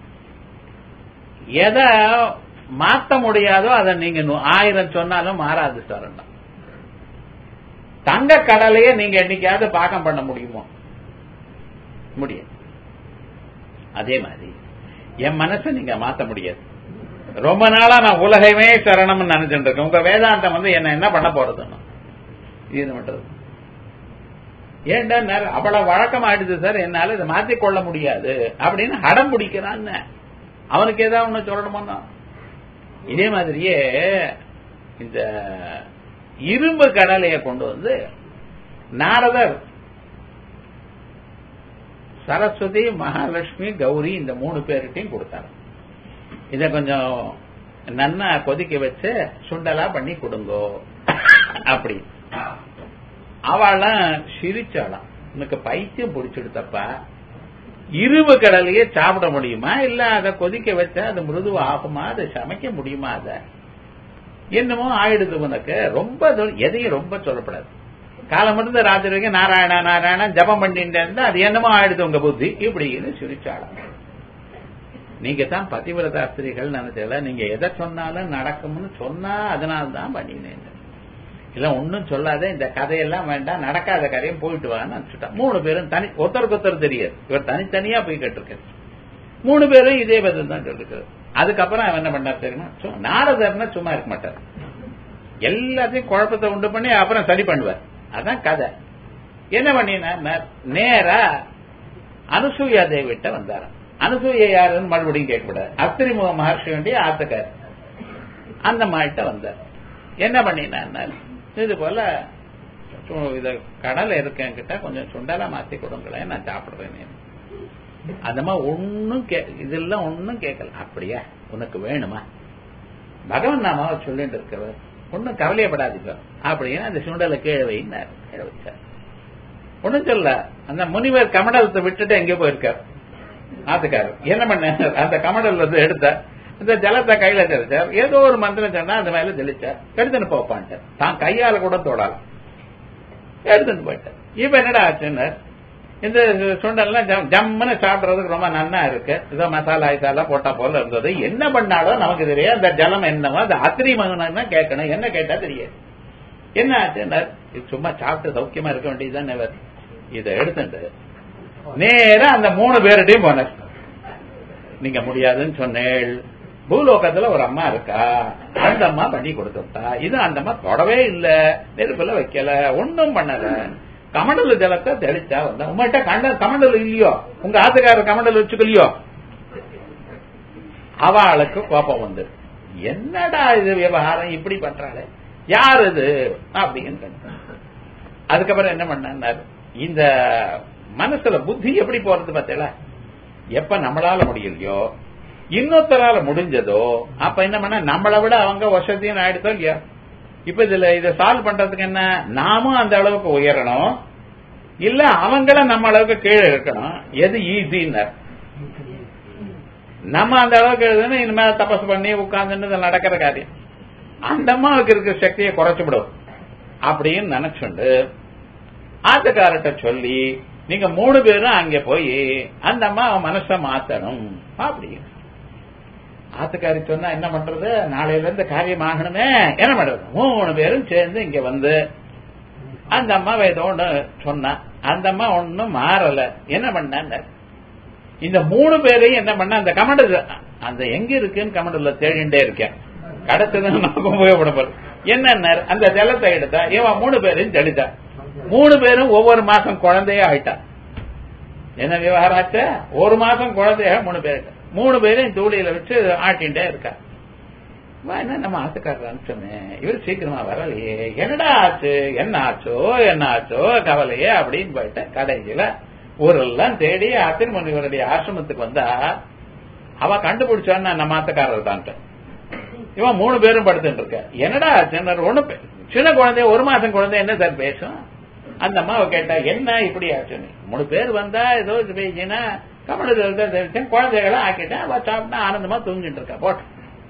எதை மாற்ற முடியாதோ அதை நீங்க 1000 சொன்னாலும் மாறாது சார். தங்க கடலையே நீங்க என்னைக்காவது பாகம் பண்ண முடியுமோ? முடியாது. அதே மாதிரி என் மனசை நீங்க மாத்த முடியாது. ரொம்ப நாளா நான் உலகமே சரணம்னு நினைச்சுட்டு இருக்கேன். உங்க வேதாந்தம் என்ன பண்ண போறதுன்னு இது பண்றது ஏன்டா அவ்வளவு வழக்கம் ஆயிடுது சார், என்னால இதை மாத்திக்கொள்ள முடியாது அப்படின்னு அடம் பிடிக்கிறான். அவனுக்கு ஏதாவது ஒண்ணு சொல்லணுமோ? இதே மாதிரியே இந்த இரும்பு கடலைய கொண்டு வந்து நாரதர் சரஸ்வதி, மகாலட்சுமி, கௌரி இந்த 3 பேருக்கையும் கொடுத்தாரு. இத கொஞ்சம் நன்னா கொதிக்க வச்சு சுண்டலா பண்ணி கொடுங்கோ அப்படி. அவளாம் சிரிச்சாளாம், உனக்கு பைத்தியம் பிடிச்சிடுத்தப்பா, இரும்பு கடலையே சாப்பிட முடியுமா? இல்ல அதை கொதிக்க வச்சா அது மிருதுவா ஆகுமா? அதை சமைக்க முடியுமா? அத என்னமோ ஆயிடுது உனக்கு. ரொம்ப எதையும் ரொம்ப சொல்லப்படாது. காலம் மட்டும் ராத்திரி வரைக்கும் நாராயணா நாராயணா ஜபம் பண்ணிட்டு இருந்தா அது என்னமோ ஆயிடுது உங்க புத்தி இப்படின்னு சிரிச்சாளா. நீங்க தான் பதிவிரதா ஸ்திரீகள் நினைச்சல, நீங்க எதை சொன்னாலும் நடக்கும்னு சொன்னா அதனால்தான் பண்ணினேன். இல்ல ஒன்னும் சொல்லாத, இந்த கதையெல்லாம் வேண்டாம், நடக்காத கதையும் போயிட்டு வான்னு நினைச்சுட்டா. 3 பேரும் தனி, ஒருத்தருக்கு தெரியாது. இவர் தனித்தனியா போய் கேட்டிருக்காரு. 3 பேரும் இதே பதில் தான் சொல்லிருக்காரு. அதுக்கப்புறம் அவன் என்ன பண்ணார் தெரியுமா? நாரதர்னா சும்மா இருக்க மாட்டார், எல்லாத்தையும் குழப்பத்தை உண்டு பண்ணி அப்புறம் சரி பண்ணுவார். அதான் கதை. என்ன பண்ணினா நேரா அனுசூயா தேவிட்ட வந்தாராம். அனுசூயை யாருன்னு மறுபடியும் கேட்கக்கூடாது. அத்திரி மகர்ஷி வேண்டிய ஆத்துக்கார் அந்த மாட்ட வந்தார். என்ன பண்ணினா இது போல இத கடலை இருக்கேன்கிட்ட கொஞ்சம் சுண்டலா மாத்தி கொடுங்களேன், நான் சாப்பிடுறேன். அந்த மாதிரி ஒன்னும் இதெல்லாம் ஒன்னும் கேட்கல. அப்படியா உனக்கு வேணுமா, பகவான் நாமாவை சொல்லிட்டு இருக்கவர், ஒன்னும் கவலையப்படாதீங்க அப்படின்னு அந்த சுண்டலை கீழே வைனார். கீழே வச்சார். ஒன்னும் சொல்ல. அந்த முனிவர் கமண்டலத்தை விட்டுட்டு எங்கேயோ போயிருக்கார். ஆத்துக்காரர் என்ன பண்ண, அந்த கமண்டல் வந்து எடுத்தார், இந்த ஜலத்தை கையில தெளிச்சார். ஏதோ ஒரு மந்திரம் சொன்னா அந்த மேல தெளிச்சார். எடுத்துன்னு போப்பான்ட்டார். தான் கையால கூட தோடலாம். எடுத்துன்னு போயிட்டார். இப்ப என்னடா ஆச்சுன்னு, இந்த சுண்டல்லாம் ஜம்முன்னு சாப்பிடுறதுக்கு ரொம்ப நன்னா இருக்கு, ஏதோ மசாலா ஐசாலா போட்டா போல இருந்தது. என்ன பண்ணாலும் நமக்கு தெரியாது. அந்த ஜலம் என்னவோ அது அத்திரி மகனா கேட்கணும். என்ன கேட்டா தெரியாது. என்ன ஆச்சுன்னா, சும்மா சாப்பிட்டு சௌக்கியமா இருக்க வேண்டியதுதான். இதை எடுத்துட்டு நேரா அந்த 3 பேருடையும் போனார். நீங்க முடியாதுன்னு சொன்னேள். பூலோகத்துல ஒரு அம்மா இருக்கா, அந்த அம்மா பண்ணி கொடுத்துட்டா. இது அந்த அம்மா தொடவே இல்ல, நெருப்புல வைக்கல, ஒன்னும் பண்ணல. கமண்டல ஜலத்தை தெளிச்சா வந்தா. உங்கள்கிட்ட கமண்டல் இல்லையோ, உங்க ஆத்துக்காரர் கமண்டல் வச்சுக்கலையோ. அவளுக்கு கோபம் வந்து, என்னடா இது விவகாரம் இப்படி பண்றாளே, யார் இது அப்படின்னு. அதுக்கப்புறம் என்ன பண்ணார், இந்த மனசுல புத்தி எப்படி போறது பார்த்தல, எப்ப நம்மளால முடியலையோ இன்னொருத்தரால முடிஞ்சதோ அப்ப என்ன பண்ண, நம்மளை விட அவங்க வசதியும் ஆயிடுத்தோ இல்லையா. இப்ப இதுல இதை சால்வ் பண்றதுக்கு என்ன, நாமும் அந்த அளவுக்கு உயரணும், இல்ல அவங்கள நம்ம அளவுக்கு கீழே இருக்கணும். எது ஈஸின்னு, நம்ம அந்த அளவுக்கு எழுதுன்னு இனிமேல தபஸ் பண்ணி உட்கார்ந்து நடக்கிற காரியம். அந்த அம்மாவுக்கு இருக்கிற சக்தியை குறைச்சுவிடும் அப்படின்னு நினைச்சுண்டு ஆத்துக்காரட்ட சொல்லி, நீங்க 3 பேரும் அங்க போய் அந்த அம்மா மனச மாத்தணும் அப்படின்னு. ஆத்துக்காரி சொன்னா என்ன பண்றது, நாளையில இருந்து காரியம் ஆகணுமே, என்ன பண்றது. 3 பேரும் சேர்ந்து இங்க வந்து அந்த அம்மா ஏதோ ஒண்ணு சொன்னா. அந்த அம்மா ஒன்னும் மாறல. என்ன பண்ண, இந்த 3 பேரையும் என்ன பண்ண, அந்த கமண்டல் அந்த எங்க இருக்குன்னு கமண்டல்ல தேடிண்டே இருக்கேன். கிடைச்சதுன்னு நமக்கு உபயோகப்பட என்ன, அந்த ஜலத்தை எடுத்தா இவன் 3 பேரையும் தெளித்தா. 3 பேரும் ஒவ்வொரு மாசம் குழந்தைய ஆயிட்டா. என்ன விவகாரம் ஆச்சு, ஒரு மாசம் குழந்தைய 3 பேருக்கு. 3 பேரும் தூளியில வச்சு ஆட்டின்ண்டே இருக்கா. என்ன நம்ம ஆத்துக்காரர் சொன்னேன், இவர் சீக்கிரமா வரலையே, என்னடா ஆச்சு, என்ன ஆச்சோ கவலையே அப்படின்னு போயிட்ட. கடைசியில ஊரெல்லாம் தேடி அத்திரி முனிவருடைய ஆசிரமத்துக்கு வந்தா அவ கண்டுபிடிச்சான்னா நம்ம ஆத்துக்காரர் தான். இவன் 3 பேரும் படுத்துட்டு இருக்க. என்னடா ஆச்சு, ஒண்ணு சின்ன குழந்தை 1 மாசம் குழந்தை என்ன சார் பேசும். அந்த அம்மாவை கேட்டா என்ன இப்படி ஆச்சுன்னு. 3 பேர் வந்தா ஏதோ பேசினா கமலத்தில் குழந்தைகளை ஆக்கிட்டேன். அவ சாப்பிட்டா ஆனந்தமா தூங்கிட்டு இருக்கா. போட்டு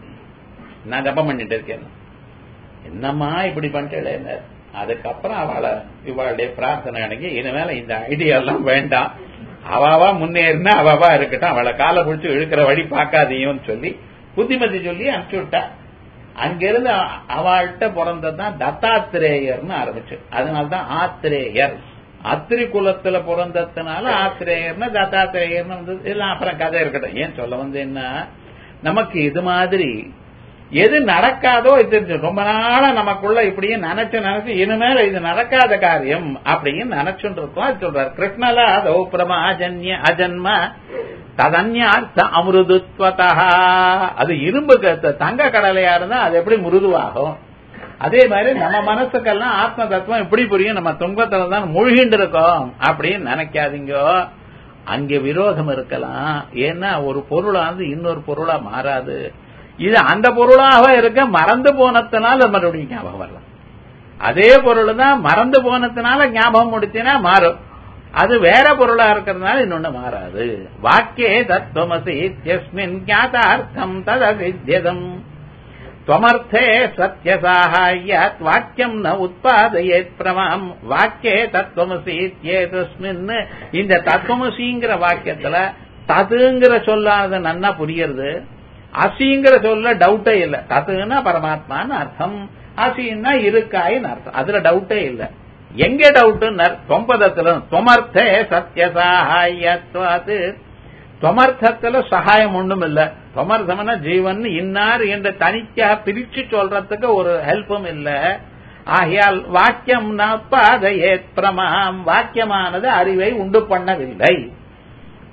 நான் ஜபம் பண்ணிட்டு இருக்கேன். என்னம்மா இப்படி பண்ணிட்டு. அதுக்கப்புறம் இவளுடைய பிரார்த்தனை அடங்கி, இனிமேல இந்த ஐடியா எல்லாம் வேண்டாம், அவாவா முன்னேறினா அவாவா இருக்கட்டும், அவளை காலை பிடிச்சி இழுக்கிற வழி பார்க்காதீன்னு சொல்லி புத்திமதி சொல்லி அனுப்பிச்சு விட்டா. அங்கிருந்து அவள்கிட்ட பிறந்ததான் தத்தாத்திரேயர்னு ஆரம்பிச்சு. அதனால்தான் ஆத்திரேயர். அத்திரி குலத்துல பிறந்ததுனால ஆத்திரேயர்னு தத்தாத்திரேயர்னு வந்தது. எல்லாம் அப்புறம் கதை இருக்கட்டும். ஏன் சொல்ல வந்து என்ன, நமக்கு இது மாதிரி எது நடக்காதோ இது ரொம்ப நாளா நமக்குள்ள இப்படியே நினைச்சு இனிமேல இது நடக்காத காரியம் அப்படின்னு நினைச்சுட்டு இருக்கோம். அது சொல்றாரு கிருஷ்ணலா பிரமா அஜன்ம ததன்யார்த்த அமிருதுத்வதா. அது இரும்பு தங்க கடலையா இருந்தா அது எப்படி மிருதுவாகும், அதே மாதிரி நம்ம மனசுக்கெல்லாம் ஆத்ம தத்துவம் எப்படி புரியும், நம்ம துன்பத்துல தான் மூழ்கிட்டு இருக்கோம் அப்படின்னு நினைக்காதீங்க. அங்க விரோதம் இருக்கலாம். ஏன்னா ஒரு பொருளானது இன்னொரு பொருளா மாறாது. இது அந்த பொருளாக இருக்க மறந்து போனதுனால மறுபடியும் ஞாபகம் வரலாம். அதே பொருள் தான் மறந்து போனதுனால ஞாபகம் முடிச்சினா மாறும். அது வேற பொருளா இருக்கிறதுனால இன்னொன்னு மாறாது. வாக்கியே தத்துவமசி இத்யஸ்மின் ஞாதார்த்தம் ததவித்யதம் त्वमर्थे सत्यसाहाय्यात् वाक्यम न उत्पादयेत् प्रमाम. वाक्ये तत्वमसी इत्येतस्मिन्. இந்த தத்துவமசிங்கிற வாக்கியத்துல ததுங்கிற சொல்லானது நன்னா புரியுது, அசிங்கிற சொல்ல டவுட்டே இல்ல. தத்துன்னா பரமாத்மான்னு அர்த்தம், அசின்னா இருக்காயின்னு அர்த்தம். அதுல டவுட்டே இல்ல. எங்க டவுட்டுன்னு தொம்பதத்துல துவமர்த்தே சத்யசாஹாயத்வாத். துவமர்த்தத்துல சகாயம் ஒண்ணும் இல்ல. துவமர்த்தம்னா ஜீவன் இன்னார் என்று தனிக்கா பிரிச்சு சொல்றதுக்கு ஒரு ஹெல்ப்பும் இல்ல. ஆகையால் வாக்கியம் ந பாதயேத் பிரமாம். வாக்கியமானது அறிவை உண்டு பண்ணவில்லை.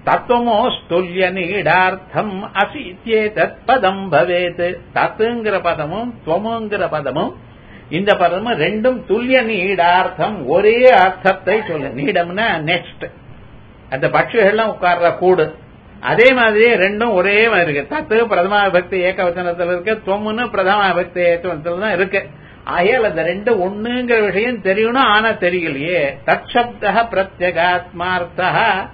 தத்துவமோஸ்துல்ய நீடார்த்தம் அசித்யேதத் பதம் பவேத். தத்துங்கிற பதமும் துவமுங்கிற பதமும் இந்த பதமும் ரெண்டும் துல்லிய நீடார்த்தம், ஒரே அர்த்தத்தை சொல்ல. நீடம்னா நெக்ஸ்ட், அந்த பட்சிகள்லாம் உட்கார்ற கூடு, அதே மாதிரி ரெண்டும் ஒரே மாதிரி இருக்கு. தத்து பிரதமா விபக்தி ஏகவச்சனத்தில் இருக்கு, துவமுன்னு பிரதமா விபக்தி ஏகவச்சனத்தில் தான் இருக்கு. ஆகையால் அந்த ரெண்டு ஒண்ணுங்கிற விஷயம் தெரியணும், ஆனா தெரியலையே. தற்சப்த பிரத்யகாத்மார்த்தா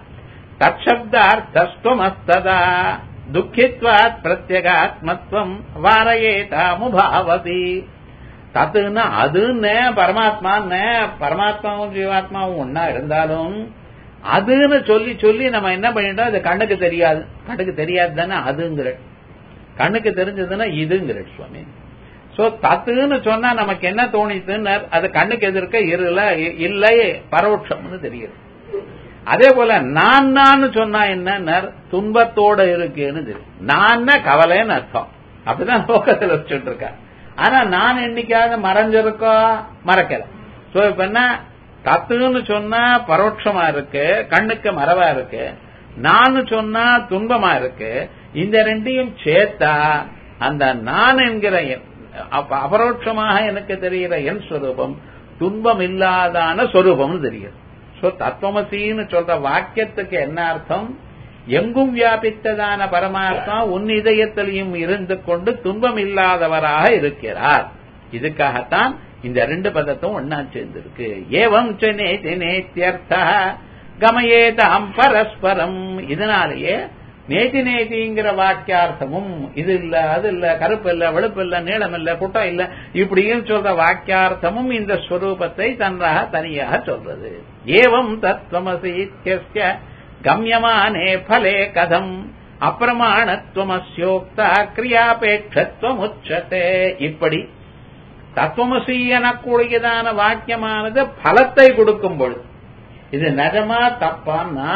தற்சப்தார்த்தஸ்துவமஸ்ததா துக்கித்வாத் பிரத்யகாத்மத்வம் வாரயேதாமுபாவதி. தத்துன்னா அதுன்னு பரமாத்மான்னு, பரமாத்மாவும் ஜீவாத்மாவும் ஒன்னா இருந்தாலும் அதுன்னு சொல்லி சொல்லி நம்ம என்ன பண்ணிட்டோம், அது கண்ணுக்கு தெரியாது. கண்ணுக்கு தெரியாது தானே அதுங்கிற, கண்ணுக்கு தெரிஞ்சதுன்னா இதுங்கிற சுவாமி. சோ தத்துன்னு சொன்னா நமக்கு என்ன தோணித்துன்னு, அது கண்ணுக்கு எதிர்க்க இல்லை பரோட்சம்னு தெரியுது. அதே போல நான் சொன்னா என்ன, துன்பத்தோட இருக்குன்னு தெரியும். நான் கவலைன்னு அர்த்தம், அப்படிதான் லோகத்தில் வச்சுட்டு இருக்க. ஆனா நான் என்னைக்காவது மறைஞ்சிருக்கோ, மறக்கல. சோ இப்ப என்ன, தத்துன்னு சொன்னா பரோட்சமா இருக்கு, கண்ணுக்கு மறவா இருக்கு. நான் சொன்னா துன்பமா இருக்கு. இந்த ரெண்டையும் சேர்த்தா அந்த நான் என்கிற அபரோட்சமாக எனக்கு தெரிகிற என் ஸ்வரூபம் துன்பம் இல்லாதான ஸ்வரூபம் தெரியுது. சோ தத்துவமசின்னு சொல்ற வாக்கியத்துக்கு என்ன அர்த்தம், எங்கும் வியாபித்ததான பரமாத்மா உன் இதயத்திலையும் இருந்து கொண்டு துன்பம் இல்லாதவராக இருக்கிறார். இதுக்காகத்தான் இந்த ரெண்டு பதத்தும் ஒன்னா சேர்ந்திருக்கு. ஏவம் நேத்தியர்த்தா கமயேதாம் பரஸ்பரம். இதனாலேயே நேதி நேதிங்கிற வாக்கியார்த்தமும் இது இல்ல அது இல்ல, கருப்பு இல்ல வெளுப்பு இல்ல, நீளம் இல்ல குட்டம் இல்ல, இப்படியும் சொல்ற வாக்கியார்த்தமும் இந்த ஸ்வரூபத்தை தன்றாக தனியாக சொல்றது. ஏவம் தத்துவமசி இத்யஸ்ய கம்யமானே பலே கதம் அப்பிரமாணத்துவமஸ்யோக்தா கிரியாபேட்சத்துவம் உச்சதே. இப்படி தத்துவமசி எனக்கூடியதான வாக்கியமானது பலத்தை கொடுக்கும் பொழுது, இது நிஜமா தப்பான்னா,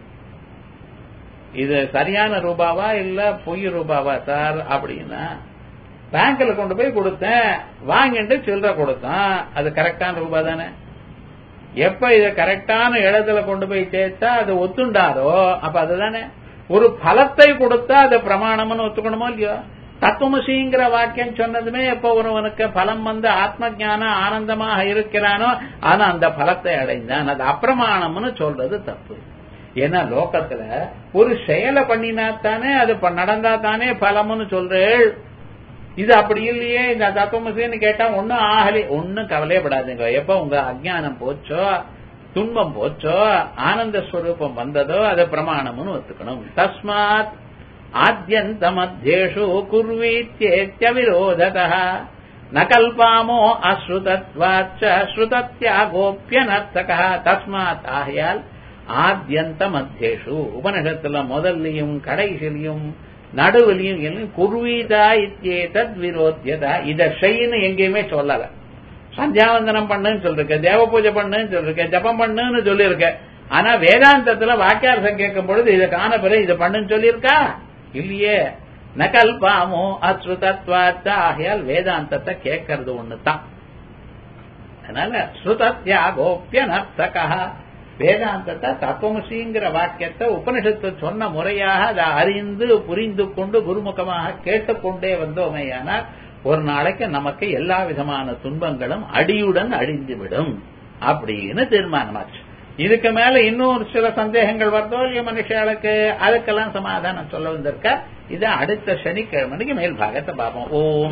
இது சரியான ரூபாவா இல்ல பொய் ரூபாவா சார் அப்படின்னா, பேங்க்ல கொண்டு போய் கொடுத்தேன், வாங்கிட்டு சில்லற கொடுத்தான், அது கரெக்டான ரூபா தானே. எப்ப இத கரெக்டான இடத்துல கொண்டு போய் சேர்த்தா அது ஒத்துண்டாரோ அப்ப அதுதானே. ஒரு பலத்தை கொடுத்தா அது பிரமாணம்னு ஒத்துக்கணுமோ இல்லையோ. தத்துவமசிங்கிற வாக்கியம் சொன்னதுமே எப்ப ஒருவனுக்கு பலம் வந்து ஆத்ம ஞான ஆனந்தமாக இருக்கிறானோ, ஆனா அந்த பலத்தை அடைந்தான், அது அப்பிரமாணம்னு சொல்றது தப்பு. ஏன்னா லோகத்துல ஒரு செயலை பண்ணினாத்தானே அது நடந்தா தானே பலம்னு சொல்றேள். இது அப்படி இல்லையே. இந்த தத்துவமசின்னு கேட்டா ஒன்னும் ஆகலே, ஒன்னும் கவலையப்படாதுங்க. எப்ப உங்க அஜ்ஞானம் போச்சோ, துன்பம் போச்சோ, ஆனந்த ஸ்வரூபம் வந்ததோ அது பிரமாணம்னு ஒத்துக்கணும். தஸ்மாத் ஆத்யந்த மத்தியேஷு குர்வீத்யேத்ய விரோததः ந கல்பாமோ அஸ்ருதத்வாச்ச ஸ்ருதத்யாகோப்யனர்த்தகः. தஸ்மாத் ஆகையால் ஆத்யந்த மத்தியேஷு உபனிஷத்துல முதல்லையும் கடைசிலையும் நடுவிலையும் எல்லாம் குர்வீதா இத்யேதத் விரோத்யதா. இத செய்யன்னு எங்கேயுமே சொல்லல. சந்தியாவந்தனம் பண்ணுன்னு சொல்லிருக்க, தேவ பூஜை பண்ணுன்னு சொல்லிருக்க, ஜபம் பண்ணுன்னு சொல்லிருக்க. ஆனா வேதாந்தத்துல வாக்கியார்த்தம் கேட்கும் பொழுது இதை காண பிறகு இதை பண்ணுன்னு சொல்லியிருக்கா இல்லையே. நகல்பாமோ அஸ்ருதத்வாச்ச. ஆகையால் வேதாந்தத்தை கேட்கறது ஒண்ணுதான். அதனால ஸ்ருதத்யாகோப்யனர்த்தகः, வேதாந்தத்தை தத்துவமசிங்கிற வாக்கியத்தை உபனிஷத்து சொன்ன முறையாக அதை அறிந்து புரிந்து கொண்டு குருமுகமாக கேட்டுக்கொண்டே வந்தோமேயானால் ஒரு நாளைக்கு நமக்கு எல்லா விதமான துன்பங்களும் அடியுடன் அழிந்துவிடும் அப்படின்னு தீர்மானமாச்சு. இதுக்கு மேல இன்னும் சில சந்தேகங்கள் வருதோ இல்லையோ மனுஷர்களுக்கு, அதுக்கெல்லாம் சமாதானம் சொல்ல வந்திருக்க. இதை அடுத்த சனிக்கிழமைக்கு மேல் பாகத்தை பார்ப்போம். ஓம்